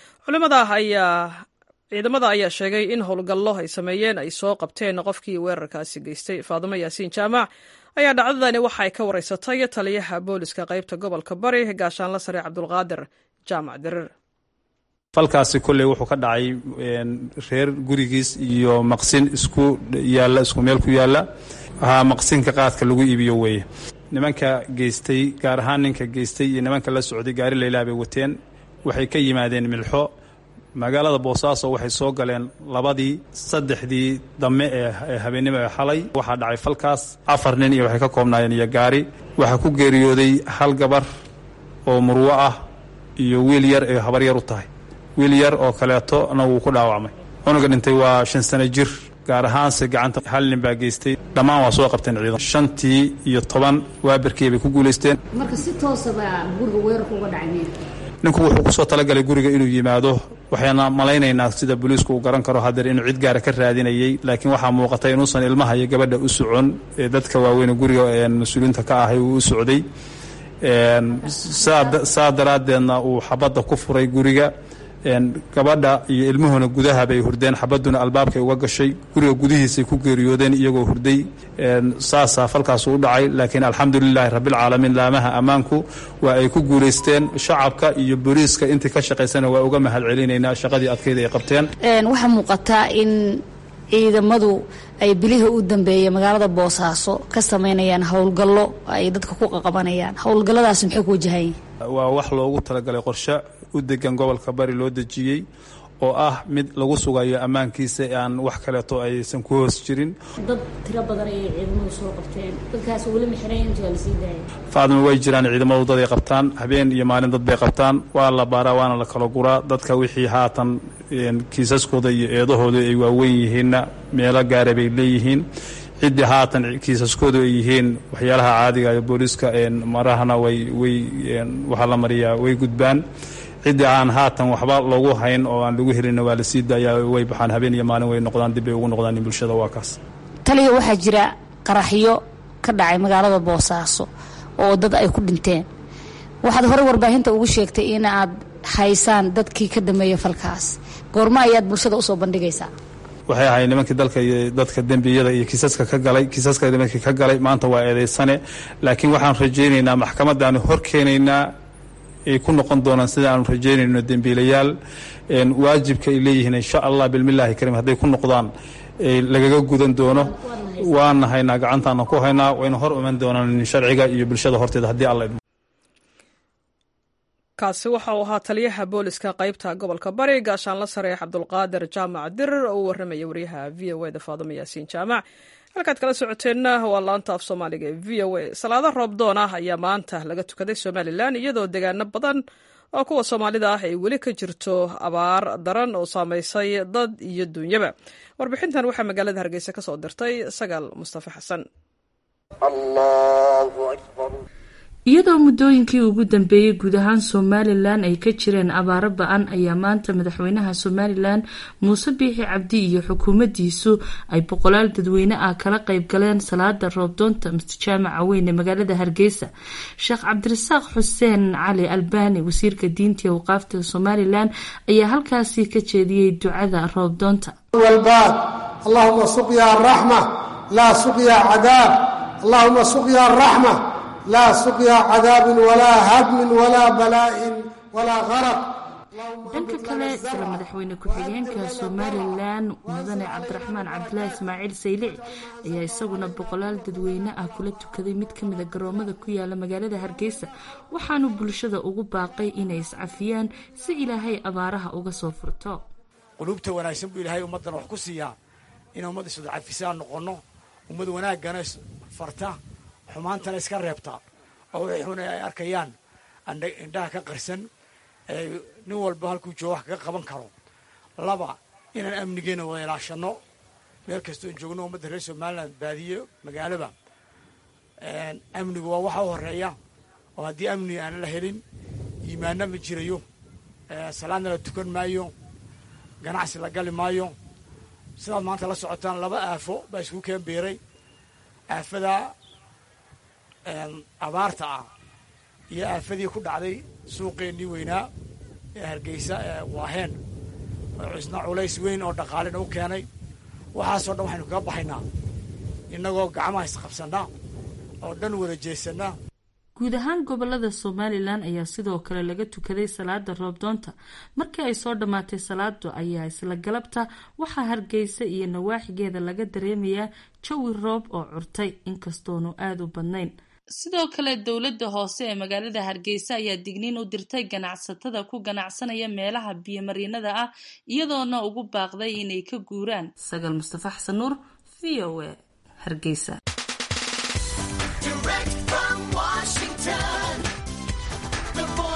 Speaker 1: ciidamada ayaa sheegay in howlgallo ay sameeyeen ay soo qabteen qofkii weerarkaasi geystay. Faadimo Yaasiin Jaamac ayaa dhacdadani waxa ay ka wareysatay taliyaha booliska qaybta gobolka Bari gaashaanle sare Cabdulqaadir Jaamac Dirir.
Speaker 11: falkaasi kolley wuxuu ka dhacay reer gurigiis iyo maqsin isku meel ku yaala. maqsinka qaadka lagu iibiyo weeye. nimanka geystay, gaar ahaan ninka geystay iyo nimanka la socday gaari leylaa bay wateen, waxay ka yimaadeen milxo. magaalada Boosaaso waxay soo galeen 2-3 dame ee habeenimo ee xalay. waxaa dhacay falkaas 4 nin iyo waxay ka koobnaayeen iyo gaari. waxaa ku geeriyooday 1 gabar oo murwo ah iyo wiil yar ee habar yar u tahay. wiil yar oo kaleeto na wuu ku dhaawacmay. cunuga dhintay waa 5 sano jir gaar ahaanse gacanta hal nin baa geystay dhammaan waa soo qabteen ciidan 5 iyo 10 waabirkii bay ku guuleysteen.
Speaker 12: marka si toosaba guriga weerarka uga dhacay
Speaker 11: ninku wuxuu ku soo talagalay guriga inuu yimaado waxaana malaynaynaa sida booliisku uu garan karo haddana inuu cid gaar ah ka raadinayay laakiin waxaa muuqata inuusan ilmaha iyo gabadha u socon dadka waaweyn guriga mas'uuliyiinta ka ahay uu u socday saadaraaddeedna uu xabadda ku furay guriga gabadha iyo ilmuhuna gudaha bay hurdeen xabaduna albaabkay uga gashay guriga gudihiisay ku geeriyoodeen iyagoo hurday saasaa falkaas u dhacay laakiin alxamdulilaahi rabbilcaalamiin laamaha ammaanku waa ay ku guulaysteen shacabka iyo booliiska intii ka shaqaysana waa uga mahad celinaynaa shaqadii adkeyd ay qabteen.
Speaker 12: waxaa muuqataa in ciidamadu ay bilihii u dambeeyay magaalada Boosaaso ka sameynayaan howlgallo ay dadka ku qaqabanayaan howlgalladaas maxay ku wajahayn
Speaker 11: waa wax loogu talagalay qorshe u degan gobolka bari loo dejiyay oo ah mid lagu sugayo ammaankiisa aan wax kaleeto aysan ku hoos jirin.
Speaker 12: dad tiro badan ay ciidamadu soo qabteen dadkaas wali ma xireen inta la sii daayay
Speaker 11: faadmo way jiraan ciidamadu dad ay qabtaan habeen iyo maalin dad bay qabtaan waa la baaraa waana la kala guraa dadka wixii haatan kiisaskooda iyo eedahooda ay waaweyn yihiinna meelo gaara bay leeyihiin ciddii haatan kiisaskoodu ay yihiin waxyaalaha caadiga ee booliiska marahana waxaa la mariyaa way gudbaan ciddii aan haatan waxba loogu hayn oo aan lagu helin waa la sii daayaa way baxaan habeen iyo maalin way noqdaan dib bay ugu noqdaan bulshada waa kaas.
Speaker 12: taliya waxaa jira qaraxyo ka dhacay magaalada Boosaaso oo dad ay ku dhinteen waxaad hore warbaahinta ugu sheegtay in aad haysaan dadkii ka dambeeyay falkaas goorma ayaad bulshada u soo bandhigaysaa
Speaker 11: waxay ahayd nimankii dalka iyo dadka dembiyada iyo kiisaska nimankii ka galay maanta waa eedeysane laakiin waxaan rajaynaynaa maxkamaddaanu hor keenaynaa ay ku noqon doonaan sida aanu rajaynayno dembiilayaal waajibka ay leeyihiin insha allah bilmillaahi kariim hadday ku noqdaan lagaga gudan doono waana haynaa gacantaana ku haynaa wayna hor iman doonaan sharciga iyo bulshada horteeda haddii alla idmo.
Speaker 1: kaasi waxa uu ahaa taliyaha booliska qaybta gobolka bari gaashaanla sare Cabdulqaadir Jaamac Dirir oo warramaya wariyaha VOA Faadimo Yaasiin Jaamac. halkaad kala socoteenna waa laanta af Soomaaliga ee VOA. salaado roob doon ah ayaa maanta laga tukaday Somaliland iyadoo deegaano badan oo kuwa Soomaalida ah ay weli ka jirto abaar daran oo saameysay dad iyo dunyaba. warbixintan waxaa magaalada Hargeysa ka soo dirtay Sagaal Mustafa Xasan.
Speaker 13: Allahu Akbar. iyadoo muddooyinkii ugu dambeeyey guud ahaan Somaliland ay ka jireen abaaro ba'an ayaa maanta madaxweynaha Somaliland Muuse Biixi Cabdi iyo xukuumaddiisu ay boqolaal dadweyne ah kala qayb galeen salaada roobdoonta jaamaca weyn ee magaalada Hargeysa. Sheekh Cabdirasaaq Xuseen Cali Albani wasiirka diinta iyo waqaafta Somaliland ayaa halkaasi ka jeediyay ducada roobdoonta.
Speaker 14: walbaad Allahumma suqya ar-rahma la suqya adab Allahumma suqya ar-rahma لا سقيا عذاب ولا هدم ولا بلاء ولا غرق.
Speaker 13: dhanka kale isla madaxweyne ku-xigeenka Somaliland mudane Cabdiraxmaan Cabdilaahi Ismaaciil Saylici ayaa isaguna boqolaal dadweyne ah kula tukaday mid ka mid ah garoomada ku yaala magaalada Hargeysa waxaanu bulshada ugu baaqay inay iscafiyaan si Ilaahay abaaraha uga soo furto.
Speaker 15: qulubta wanaagsan buu Ilaahay ummadan wax ku siiyaa in ummadu isku cafisaan noqono ummad wanaagana farta xumaantana iska reebta oo waxuna ay arkayaan indhaha ka qarsan nin walba halkuu joogo wax kaga qaban karo. laba inaan amnigeena wada ilaashano meel kastoo joogno ummadda reer Somaliland baadiyo magaalaba amnigu waa waxa u horeeya oo haddii amni aan la helin iimaanna ma jirayo salaadna la tukan maayo ganacsi la gali maayo. sidaad maanta la socotaan laba aafo baa isku keen beeray aafada abaarta ah iyo aafadii ku dhacday suuqeennii weynaa ee Hargeysa waaheen oo isna culays weyn oo dhaqaalena u keenay. waxaasoo dhan waxaynu kaga baxaynaa innagoo gacmaha isqabsanna oo dhan wada jeesanna.
Speaker 13: guud ahaan gobolada Somaliland ayaa sidoo kale laga tukaday salaada roobdoonta. markii ay soo dhamaatay salaadu ayaa isla galabta waxaa Hargeysa iyo nawaaxigeeda laga dareemayaa jawi roob oo curtay inkastoonu aad u badnayn. sidoo kale dowladda hoose ee magaalada Hargeysa ayaa digniin u dirtay ganacsatada ku ganacsanaya meelaha biyo-mariinada ah iyadoona ugu baaqday inay ka guuraan. Sagaal Mustafa Xasan Nuur, VOA, Hargeysa.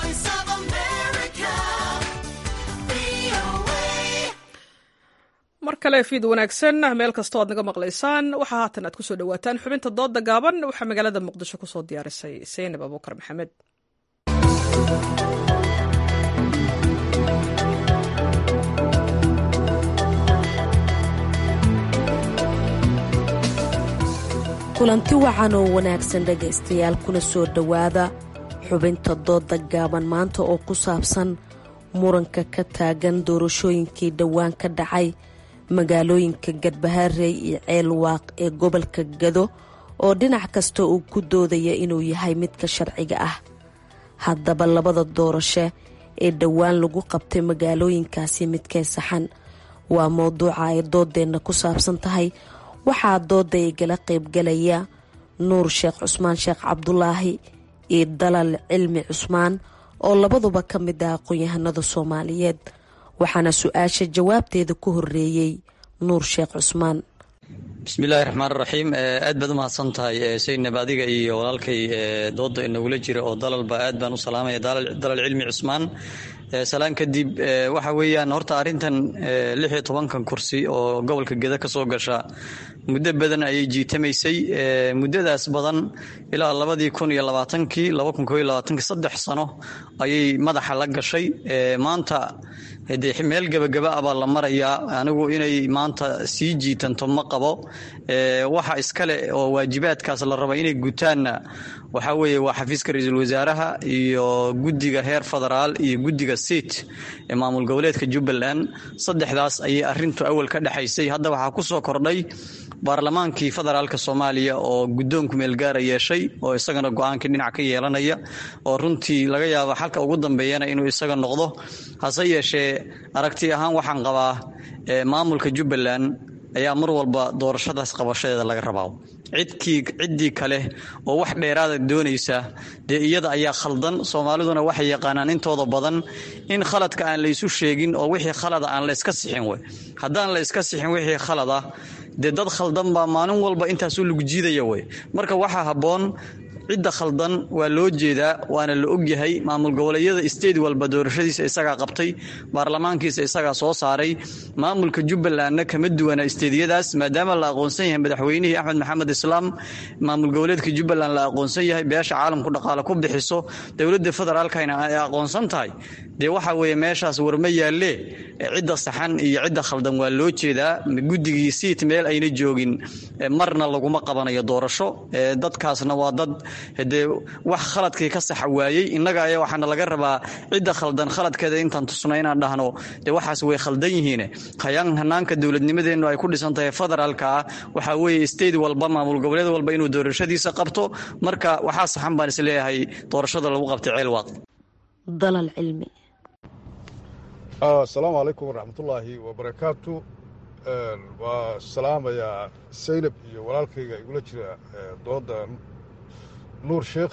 Speaker 1: mar kale fiid wanaagsan meel kastoo aad naga maqlaysaan waxaa haatan aad kusoo dhawaataan xubinta dooda gaaban waxaa magaalada muqdisho kusoo diyaarisay Saynab Abuukar Maxamed.
Speaker 16: kulanti wacan oo wanaagsan dhegaystayaal kuna soo dhowaada xubinta dooda gaaban maanta oo ku saabsan muranka ka taagan doorashooyinkii dhowaan ka dhacay magaalooyinka Garbaharey iyo Ceelwaaq ee gobolka Gado oo dhinac kasta uu ku doodaya inuu yahay midka sharciga ah. haddaba labada doorasho ee dhowaan lagu qabtay magaalooyinkaasi midkee saxan waa mowduuca ay doodeenna ku saabsan tahay. waxaa dooda igala qaybgalaya Nuur Sheekh Cusmaan Sheekh Cabdulaahi iyo Dalal Cilmi Cusmaan oo labaduba ka mid ah aqoon-yahanada Soomaaliyeed. waxaana su-aasha jawaabteeda ku horeeyay Nuur Sheekh Cusmaan.
Speaker 17: bismillaahi raxmaan raxiim. aad baad u mahadsan tahay Saynab, adiga iyo walaalkay dooda inagula jira oo dalalba aad baan u salaamaya Dalal Cilmi Cusmaan. salaan kadib waxa weeyaan horta arrintan 16 kursi oo gobolka Geda ka soo gasha muddo badan ayay jiitamaysay. muddadaas badan ilaa 2020 2021 3 sano ayay madaxa la gashay. maanta hadii meel gabagaba ah la marayaa, anigu inay maanta sii jiitanto ma qabo. waxa iskale oo waajibaadkaas la raba inay gutaanna waxa weeye waa xafiiska ra'iisul wasaaraha iyo guddiga heer federaal iyo guddiga seat ee maamul goboleedka Jubbaland. saddexdaas ayay arrintu awal ka dhaxaysay. hadda waxaa ku soo kordhay baarlamaankii federaalka Soomaaliya oo guddoonku meel gaar yeeshay oo isagana go'aanka dhinac ka yeelanaya oo runtii laga yaabo xalka ugu dambeeyana inuu isaga noqdo. hase yeeshee aragti ahaan waxaan qabaa maamulka Jubbaland ayaa mar walba doorashadaas qabashadeeda laga rabaa. ciddii kale oo wax dheeraad doonaysa dee iyada ayaa khaldan. Soomaaliduna waxay yaqaanaan intooda badan in khaladka aan la isu sheegin oo wixii khalad aan la iska sixin way. haddaan la iska sixin wixii khalad ah dee dad khaldan baa maalin walba intaas u lagu jiidaya way. marka waxa haboon cidda khaldan waa loo jeedaa waana la ogyahay. maamul goboleedyada state walba doorashadiisa isaga qabtay, baarlamaankiisa isaga soo saaray. maamulka Jubbalandna kama duwana steediyadaas maadaama la aqoonsan yahay madaxweynihii Axmed Maxamed Islaam. maamul goboleedka Jubbaland la aqoonsan yahay, beesha caalamku dhaqaale ku bixiso, dawladda federaalkayna ay aqoonsan tahay. dee waxa weeye meeshaas warma yaalle cidda saxan iyo cidda khaldan waa loo jeedaa. guddigii seat meel ayna joogin marna laguma qabanayo doorasho. dadkaasna waa dad hadee wax khaladkii ka sax waayay. innaga ayaa waxaana laga rabaa cidda khaldan khaladkeeda intaan tusno inaan dhahno dee waxaas way khaldan yihiin. hanaanka dowladnimadeenu ay ku dhisan tahay federaalka ah waxa weeye state walba maamul goboleed walba inuu doorashadiisa qabto. marka waxaa saxan baan is leeyahay doorashada lagu qabtay Ceelwaaq.
Speaker 16: Dalal Cilmi.
Speaker 18: asalaamu calaykum waraxmatullaahi wabarakaatu. waa salaamayaa Saynab iyo walaalkayga igula jira dooda Nuur Sheekh.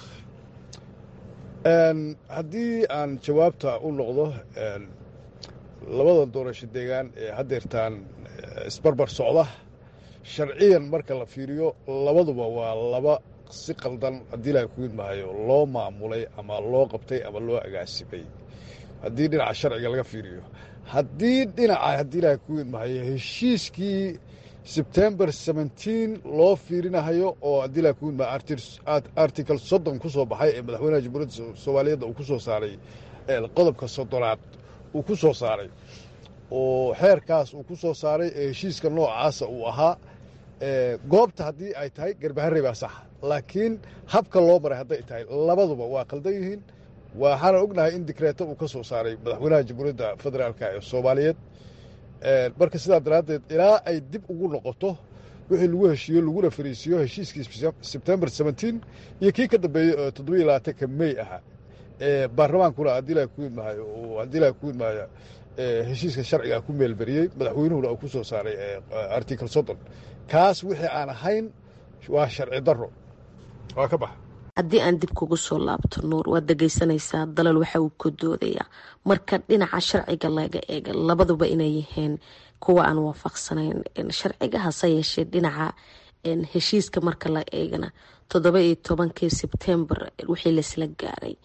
Speaker 18: haddii aan jawaabta u noqdo labada doorasho deegaan ee haddeertaan isbarbar socda sharciyan marka la fiiriyo labaduba waa laba si qaldan haddii la ku yidmaayo loo maamulay ama loo qabtay ama loo agaasimay haddii dhinaca sharciga laga fiiriyo. haddii dhinaca haddii la ku yidmaayo heshiiskii September 17 loo fiirinayo oo haddii la ku yidmaayo article 30 ku soo baxay ee madaxweynaha Jamhuuriyadda Soomaaliyeed uu ku soo saaray qodobka 30aad uu ku soo saaray oo xeerkaas uu ku soo saaray heshiiska noocaasa uu ahaa. goobta haddii ay tahay Garbaharey baa sax, laakiin habka loo maray hadday tahay labaduba waa qaldan yihiin. waxaana ognahay in dikreeto uu ka soo saaray madaxweynaha Jamhuuriyadda Federaalka ee Soomaaliyeed. marka sidaa daraaddeed ilaa ay dib ugu noqoto wixii lagu heshiiyo laguna fariisiyo heshiiskii September 17 iyo kii ka dambeeyey 27 May ahaa. baarlamaankuna haddii la ku yidmaayo haddii la ku yidmaayo heshiiska sharciga ku meelbariyey madaxweynuhuna uu ku soo saaray article 30. kaas wixii aan ahayn waa sharci darro. waa ka bax.
Speaker 16: haddii aan dib kugu soo laabto Nuur, waad dhegaysanaysaa Dalal waxa uu ku doodayaa marka dhinaca sharciga laga eego labaduba inay yihiin kuwa aan waafaqsanayn sharciga. hase yeeshee dhinaca heshiiska marka la eegana 17 September wixii la isla gaaray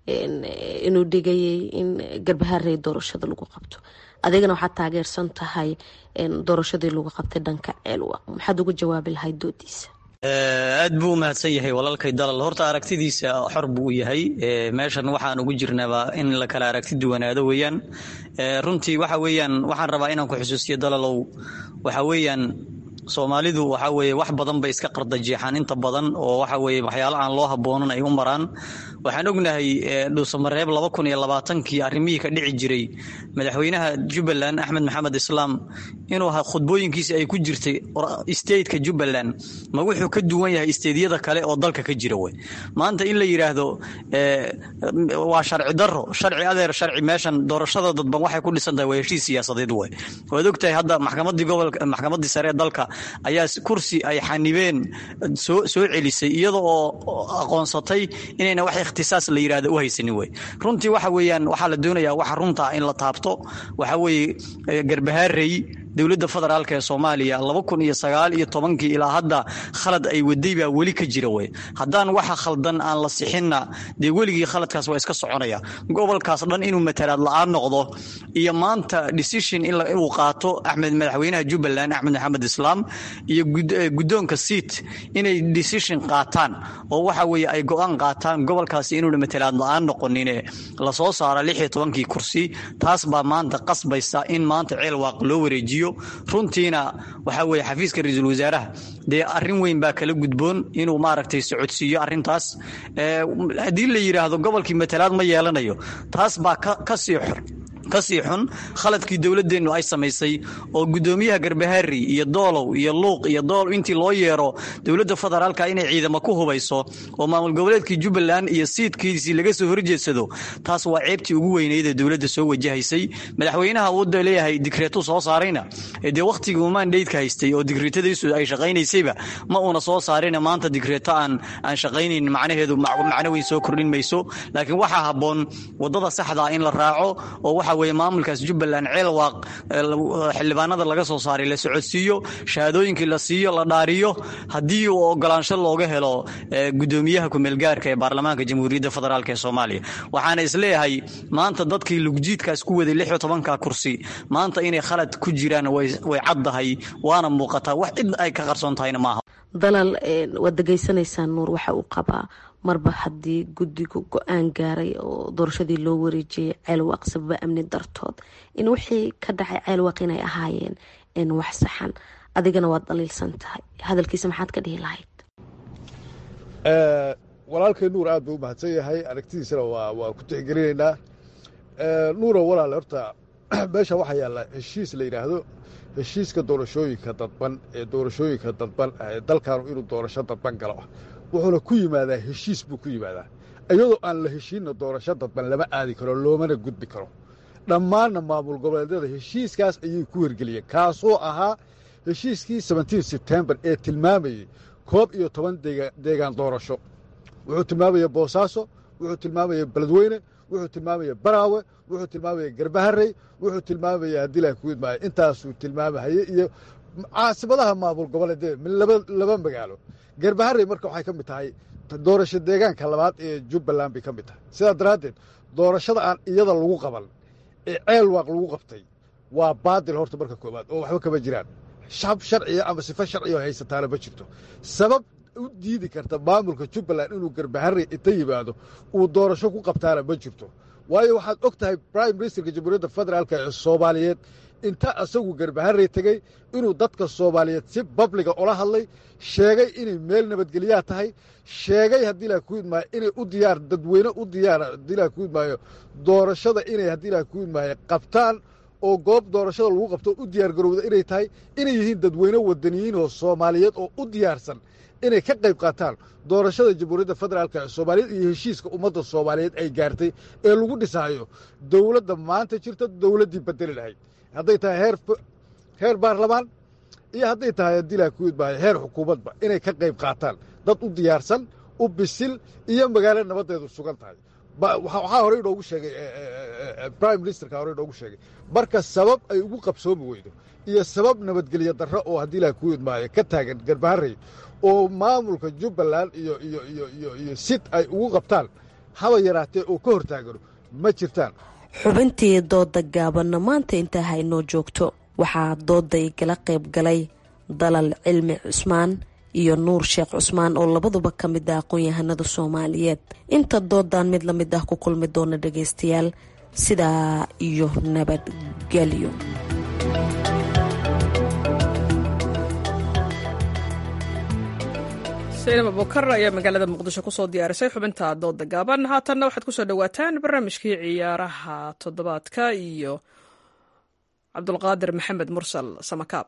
Speaker 16: inuu dhigayay in garbaharey doorashada lagu qabto, adigana waxaad taageersan tahay doorashadii lagu qabtay dhanka ceelwaaq, maxaad uga jawaabi lahayd doodiisa?
Speaker 17: aad buu u mahadsan yahay walaalkay dalal. horta aragtidiisa xor buu u yahay. meeshan waxaan ugu jirnaaba in la kala aragti duwanaado weeyaan. runtii waxa weeyaan waxaan rabaa inaan ku xusuusiyo dalalow, waxa weeyaan Soomaalidu waxa weeye wax badan bay iska qardajeexaan inta badan oo waxa weeye waxyaalo aan loo haboonan ay u maraan. waxaan ognahay dhuusamareeb 2020kii arrimihii ka dhici jiray madaxweynaha Jubbaland Axmed Maxamed Islaam inuu khudbooyinkiisa ay ku jirtay state-ka Jubbaland ma wuxuu ka duwan yahay state-yada kale oo dalka ka jira way. maanta in la yiraahdo waa sharci darro, sharci adeer, sharci meeshan doorashada dadban waxay ku dhisan tahay waa heshiis siyaasadeed way. waad ogtahay hadda maxkamadii sare dalka ayaa kursi ay xanibeen soo celisay iyadoo oo aqoonsatay inayna wax ikhtisaas la yiraahdo u haysanin way. runtii waxa weeyaan waxa la doonayaa waxa runta in la taabto. waxa weeye garbaharey dowladda federaalka ee Soomaaliya 2019 ilaa hadda khalad ay waday baa weli ka jira way. haddaan waxa khaldan aan la sixinna dee weligii khaladkaas waa iska soconaya. gobolkaas dhan inuu matalaad la'aan noqdo iyo maanta decision in uu qaato madaxweynaha Jubbaland Axmed Maxamed Islaam iyo guddoonka seat inay decision qaataan oo waxa weeye ay go'aan qaataan gobolkaas inuu matalaad la'aan noqonin la soo saaro 16 kursi. taas baa maanta qasbaysa in maanta ceelwaaq loo wareejiyo. runtiina waxa weeye xafiiska ra'iisul wasaaraha dee arrin weyn baa kala gudboon inuu maaragtay socodsiiyo arrintaas. haddii la yiraahdo gobolkii matalaad ma yeelanayo, taas baa kasii xun khaladkii dowladeennu ay samaysay oo gudoomiyaha Garbaharey iyo Doolow iyo Luuq iyo Dool intii loo yeero dowladda federaalka inay ciidamo ku hubayso oo maamul goboleedkii Jubbaland iyo siidkiisii laga soo horjeedsado. taas waa ceebtii ugu weyneyd ee dowladda soo wajahaysay. madaxweynaha uu leeyahay digreeto soo saarayna ee waqtigii uu mandate-ka haystay oo digreetadiisu ay shaqaynaysayba ma uuna soo saarina. maanta digreeto aan shaqaynayn macnaheedu macno weyn soo kordhin mayso. laakiin waxa haboon wadada saxda in la raaco oo waxa weeye maamulkaas Jubbaland ceelwaaq xildhibaanada laga soo saaray la socodsiiyo, shahaadooyinkii la siiyo, la dhaariyo. haddii uu ogolaansho looga helo gudoomiyaha ku-meelgaarka ee baarlamaanka jamhuuriyadda federaalka ee Soomaaliya, waxaana isleeyahay maanta dadkii lugjiidkaas ku waday 16 kursi maanta inay khalad ku jiraan way caddahay, waana muuqataa, wax cid ay ka qarsoon tahayna maaha.
Speaker 16: dalal waad dhegeysanaysaa Nuur waxa uu qabaa marba haddii guddigu go-aan gaaray oo doorashadii loo wareejiyey ceelwaaq sababa amni dartood in wixii ka dhacay ceelwaaq inay ahaayeen wax saxan, adigana waad dhaliilsan tahay. hadalkiisa maxaad ka dhihi lahayd?
Speaker 18: walaalkay Nuur aad buu u mahadsan yahay, aragtidiisana waa ku tixgelinaynaa. Nuuro walaal, horta meesha waxaa yaalla heshiis la yidhaahdo heshiiska doorashooyinka dadban ee dalkaanu inuu doorasho dadban galo wuxuuna ku yimaadaa heshiis buu ku yimaadaa. iyadoo aan la heshiinna doorasho dadban lama aadi karo, loomana gudbi karo. dhammaanna maamul goboleedyada heshiiskaas ayay ku hirgeliyeen, kaasoo ahaa heshiiskii 17 Sebtembar ee tilmaamayey 11 deegaan doorasho. wuxuu tilmaamaya Boosaaso, wuxuu tilmaamaya Beledweyne, wuxuu tilmaamaya Baraawe, wuxuu tilmaamaya Garbaharey, wuxuu tilmaamaya haddii la kuidmaayo intaasuu tilmaamahayey iyo caasimadaha maamul goboleedyada laba magaalo. Garbaharey marka waxay ka mid tahay doorasho deegaanka labaad ee Jubbaland bay ka mid tahay. sidaa daraaddeed doorashada aan iyada lagu qaban ee ceelwaaq lagu qabtay waa baadil horta marka koowaad oo waxba kama jiraan. shacab sharciya ama sifo sharciya oo haysataana ma jirto. sabab u diidi karta maamulka Jubbaland inuu Garbaharey inta yimaado uu doorasho ku qabtaana ma jirto. waayo waxaad og tahay Prime Ministerka Jamhuuriyadda Federaalka ee Soomaaliyeed inta asagu Garbaharey tegey inuu dadka Soomaaliyeed si babliga ula hadlay, sheegay inay meel nabadgelyaa tahay, sheegay haddii la ku idmaayo inay u diyaar dadweyne u diyaar haddii la ku idmaayo doorashada inay haddii la ku idmaayo qabtaan oo goob doorashada lagu qabto u diyaar garowda inay tahay, inay yihiin dadweyne wadaniyiin oo Soomaaliyeed oo u diyaarsan inay ka qayb qaataan doorashada Jamhuuriyadda Federaalka ee Soomaaliyeed iyo heshiiska ummadda Soomaaliyeed ay gaartay ee lagu dhisaayo dowladda maanta jirta, dowladdii bedeli lahayd, hadday tahay heer baarlamaan iyo hadday tahay haddii la ku idmaayo heer xukuumadba inay ka qayb qaataan dad u diyaarsan, u bisil iyo magaalo nabadeedu sugan tahay. waxaa horey inoogu sheegay Prime Ministerka horey inoogu sheegay marka sabab ay ugu qabsoomi weydo iyo sabab nabadgelyo darro oo haddii la ku idmaayo ka taagan Garbaharey oo maamulka Jubbaland iyo sid ay ugu qabtaan haba yaraatee oo ka hortaagano ma jirtaan.
Speaker 16: xubintii dooda gaabanna maanta intaa haynoo joogto waxaa dooday gala qayb galay dalal cilmi cusmaan iyo nuur sheekh cusmaan oo labaduba ka mid ah aqoon-yahanada soomaaliyeed. inta doodan mid la mid ah ku kulmi doona dhagaystayaal sidaa iyo nabadgelyo.
Speaker 1: saynab abukar ayaa magaalada muqdisho kusoo diyaarisay xubinta dooda gaaban. haatanna waxaad kusoo dhawaataan barnaamijkii ciyaaraha toddobaadka iyo cabdulqaadir maxamed mursal samakaab.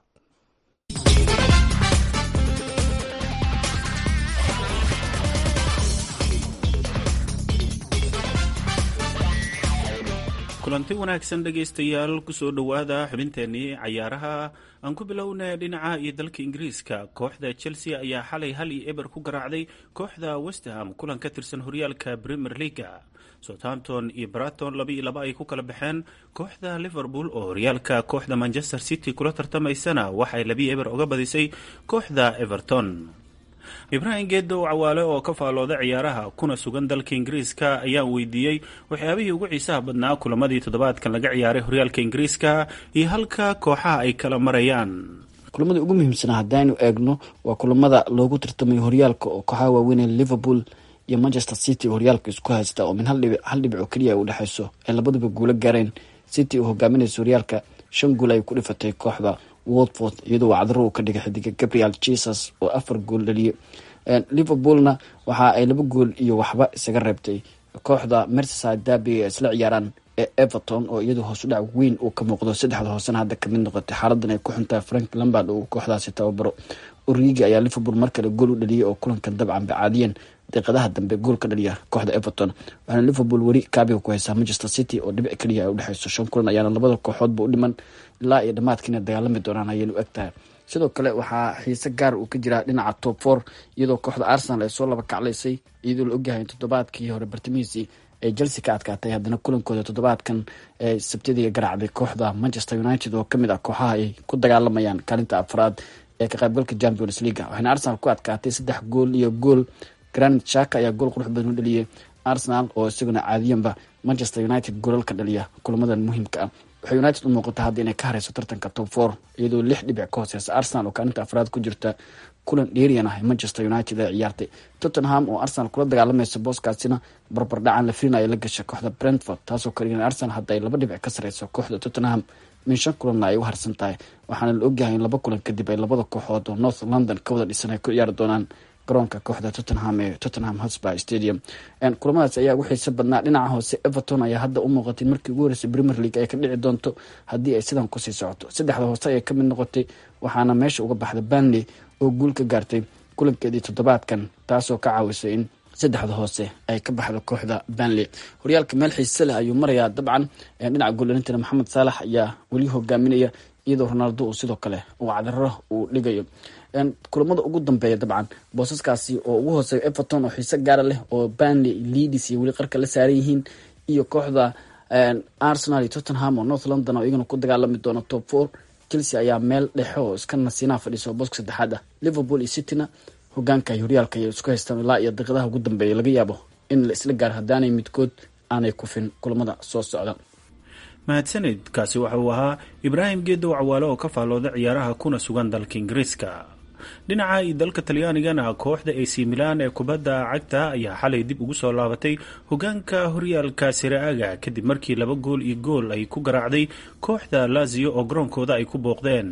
Speaker 19: kulanti wanaagsan dhegaystayaal kusoo dhowaada xubinteennii cayaaraha. aan ku bilownay dhinaca iyo dalka ingiriiska. kooxda Chelsea ayaa xalay 1-0 ku garaacday kooxda West Ham kulan ka tirsan horyaalka Premier League. Southampton iyo Brighton 2-2 ay ku kala baxeen. kooxda Liverpool oo horyaalka kooxda Manchester City kula tartamaysana waxay 2-0 uga badisay kooxda Everton. ibraahim geedow cawaale oo ka faalooda ciyaaraha kuna sugan dalka ingiriiska ayaa weydiiyey waxyaabihii ugu xiisaha badnaa kulamadii toddobaadkan laga ciyaaray horyaalka ingiriiska iyo halka kooxaha ay kala marayaan.
Speaker 20: kulamada ugu muhiimsanaa haddaynu eegno waa kulamada loogu tartamayo horyaalka oo kooxaha waaweyn Liverpool iyo Manchester City horyaalka isku haysta oo min hal dhibic oo keliya u dhexayso ay labaduba guulo gaareen. City oo hogaaminaysa horyaalka 5 gool ay ku dhifatay kooxda Watford iyadoo wacdaro ka dhigay xidiga Gabriel Jesus oo 4 gool dhaliyay. Liverpoolna waxa ay 2 gool iyo waxba isaga reebtay kooxda Merseyside Derby isla ciyaaraan ee Everton oo iyadoo hoos u dhac weyn uu ka muuqdo saddexda hoosena hadda ka mid noqotay xaaladan ay ku xuntaa Frank Lampard oo kooxdaasi tababaro. Origi ayaa Liverpool markale gool u dhaliyay oo kulankan dabcan bacaadiyeen daqiiqadaha dambe gool ka dhaliya kooxda Everton. waxaana Liverpool wari kaabiga ku haysaa Manchester City oo dhibic kaliya u dhaxayso 5 kulan ayaana labada kooxoodba u dhiman ilaa iyo dhamaadkiina dagaalami doonaan ayay u egtahay. sidoo kale waxaa xiise gaar uu ka jira dhinaca top 4 iyadoo kooxda Arsenal ay soo laba kaclaysay iyadoo la ogyahay toddobaadkii hore bartamihiisii ay Chelsea ka adkaatay haddana kulankooda toddobaadkan ee Sabtidii garaacday kooxda Manchester United oo kamid ah kooxaha ay ku dagaalamayaan kaalinta afraad ee ka qaybgalka Champions League. waxaana Arsenal ku adkaatay 3 gool iyo gool. Granit Xhaka ayaa gool qurux badan u dhaliyay Arsenal oo isaguna caadiyanba Manchester United goolal ka dhaliya kulamadan muhiimka ah. waxay United u muuqataa hadda inay ka harayso tartanka top 4 iyadoo 6 dhibic ka hooseysa Arsenal oo kaalinta afraad ku jirta. kulan dheeriyan ah Manchester United ay ciyaartay. Tottenham oo Arsenal kula dagaalamaysa booskaasina barbar dhacan la filinaya la gashay kooxda Brentford taasoo ka dhigay Arsenal hadda ay 2 dhibic ka sareyso kooxda Tottenham min 5 kulan ay u harsan tahay. waxaana la ogyahay in 2 kulan kadib ay labada kooxood oo North London ka wada dhisan ay ku ciyaari doonaan garoonka kooxda Tottenham ee Tottenham Hotspur Stadium. kulamadaas ayaa ugu xiiso badnaa. dhinaca hoose Everton ayaa hadda u muuqatay markii ugu horeysay Premier League ay ka dhici doonto haddii ay sidan kusii socoto. saddexda hoose ay ka mid noqotay waxaana meesha uga baxday Burnley oo guul ka gaartay kulankeedii toddobaadkan taasoo ka caawisay in saddexda hoose ay ka baxdo kooxda Burnley. horyaalka meel xiise leh ayuu marayaa dabcan. dhinaca gooldhalinta Mohamed Salah ayaa weli hogaaminaya iyadoo Ronaldo uu sidoo kale uu cadaro uu dhigayo. kulamada ugu dambeeya dabcan boosaskaasi oo ugu hooseeya Everton oo xiise gaar leh oo Burnley, Leeds iyo weli qarka la saaran yihiin iyo kooxda Arsenal iyo Tottenham oo North London oo iyaguna ku dagaalami doona top 4. Chelsea ayaa meel dhexe oo iska nasiinaa fadhiso booska saddexaad ah. Liverpool iyo Cityna hogaanka horyaalka ay isku haystaan ilaa iyo daqiiqadaha ugu dambeeya laga yaabo in la isla gaar haddaanay midkood aanay kufin kulamada soo socda.
Speaker 19: mahadsanid. kaasi waxa uu ahaa ibraahim geedow cawaale oo ka faalooda ciyaaraha kuna sugan dalka ingiriiska. dhinaca iyo dalka talyaanigana kooxda AC Milan ee kubadda cagta ayaa xalay dib ugu soo laabatay hogaanka horyaalka Serie A kadib markii 2 gool iyo gool ay ku garaacday kooxda Lazio oo garoonkooda ay ku booqdeen.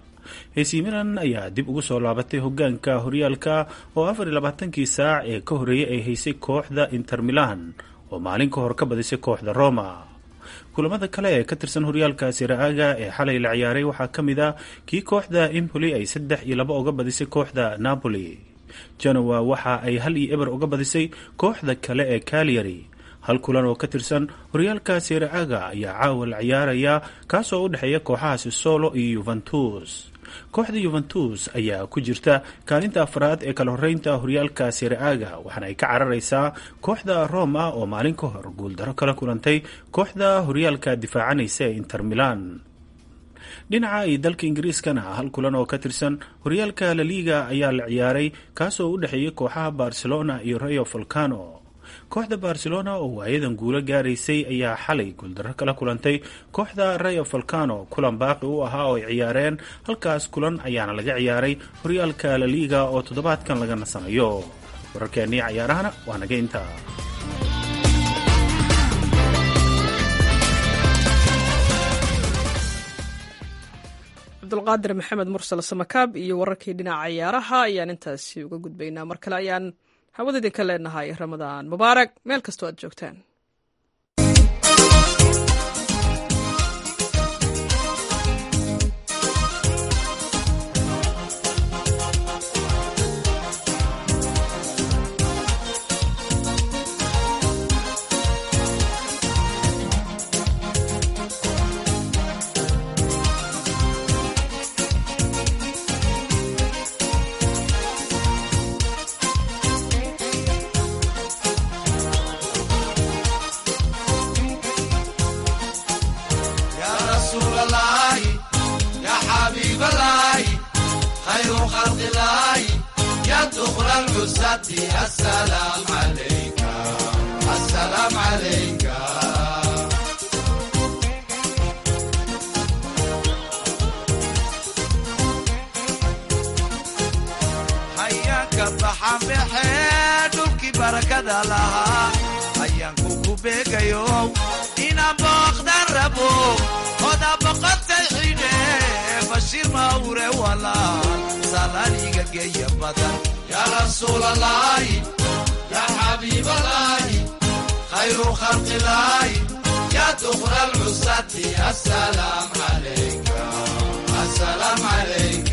Speaker 19: AC Milan ayaa dib ugu soo laabatay hogaanka horyaalka oo 24kii saac ee ka horeeyay ay haysay kooxda Inter Milan oo maalin ka hor ka badisay kooxda Roma. kulamada kale ee ka tirsan horyaalka Serie A ee xalay la ciyaaray waxaa ka mid ah kii kooxda Empoli ay 3-2 uga badisay kooxda Napoli. Genoa waxa ay 1-0 uga badisay kooxda kale ee Cagliari. hal kulan oo ka tirsan horyaalka Serie A ayaa caawa la ciyaaraya kaasoo u dhexeeya kooxaha Sassuolo iyo Juventus. kooxda Juventus ayaa ku jirta kaalinta afraad ee kala horeynta horyaalka Serie A waxaana ay ka cararaysaa kooxda Roma oo maalin ka hor guuldaro kala kulantay kooxda horyaalka difaacanaysa ee Inter Milan. dhinaca ay dalka Ingiriiskana hal kulan oo ka tirsan horyaalka La Liga ayaa la ciyaaray kaasoo u dhexeeya kooxaha Barcelona iyo Rayo Vallecano. kooxda barcelona oo waayadan guulo gaaraysay ayaa xalay guuldarro kala kulantay kooxda rayo falcano kulan baaqi u ahaa oo ay ciyaareen halkaas kulan ayaana laga ciyaaray horyaalka la liiga oo toddobaadkan laga nasanayo wararkeennii cayaarahana waa naga intaa.
Speaker 1: cabdulqaadir maxamed mursal samakaab iyo wararkii dhinaca ciyaaraha ayaan intaasi uga gudbaynaa. mar kale ayaan hawada idinka leenahay ramadaan mubaarak meel kastoo aad joogtaan.
Speaker 21: السلام عليك السلام عليك حياك الضحى بحيدك بركة لها حياك كوبيك يوم إنا بقدر ربو خدا بقت الحينة بشير ماوري ولا سلاليك جاية بدن يا رسول الله يا حبيب الله خير خلق الله يا دخل العزة السلام عليك السلام عليك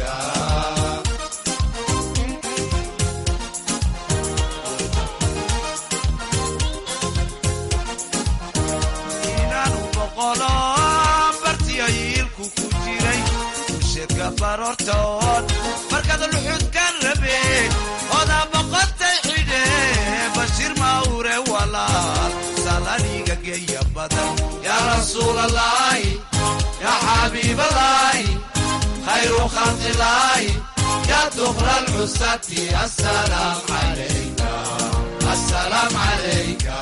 Speaker 21: إنان بقولان برتيايل كوكوتيري وشيك فرورتون مركز الحد كان ربي oda boqotay xidhe bashir mawre walaal salaniga geeya badan ya rasuulallah ya xabiiballah khayru khalqillah ya dukhra al-usati assalam alayka assalam alayka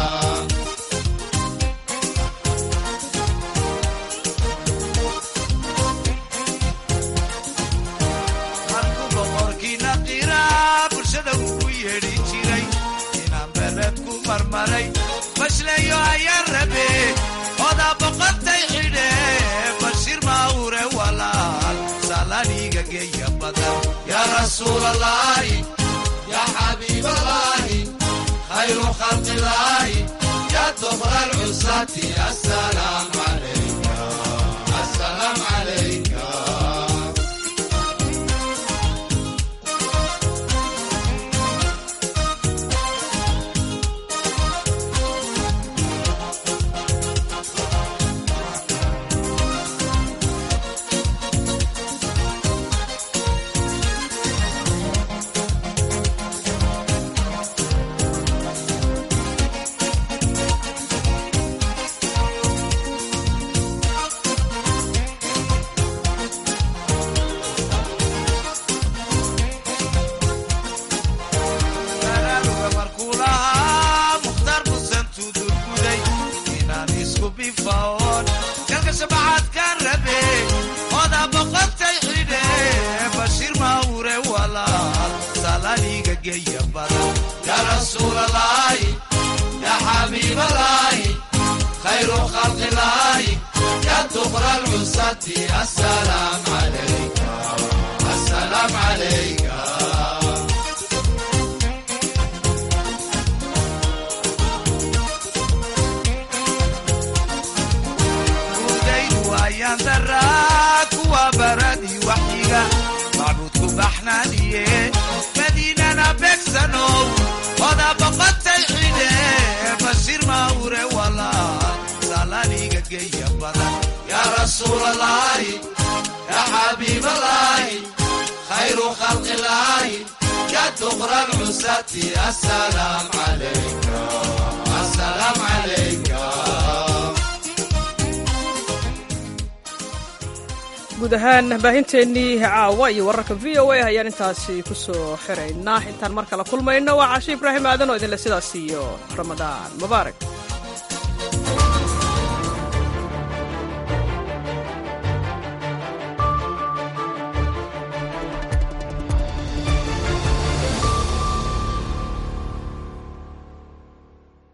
Speaker 21: بشليو يا ربي oda boqotay xidhe bashir mawre walaal salaniga geeya badan ya rasuulallah ya xabiiballah khayru khalqillah ya dukhra al-usati assalam alayka assalam alayka يا رسول الله يا حبيب الله خير خلق الله يا دخر العزة السلام عليك السلام عليك ودين ويا دراك وبردي وحيقة معبودكم بحنانية مدينة بكسنو وذا بقت الحينة بشير ماوري ولا سالانيك جاية بدن يا رسول الله يا حبيب الله خير خلق الله يا دخر العزة السلام عليك السلام عليك.
Speaker 1: guud guud ahaan baahinteennii caawa iyo wararka v o a ayaan intaasi ku soo xiraynaa. intaan mar kale kulmayno waa Cashe Ibraahim Aadan oo idinle sidaas iyo Ramadaan mubaarak.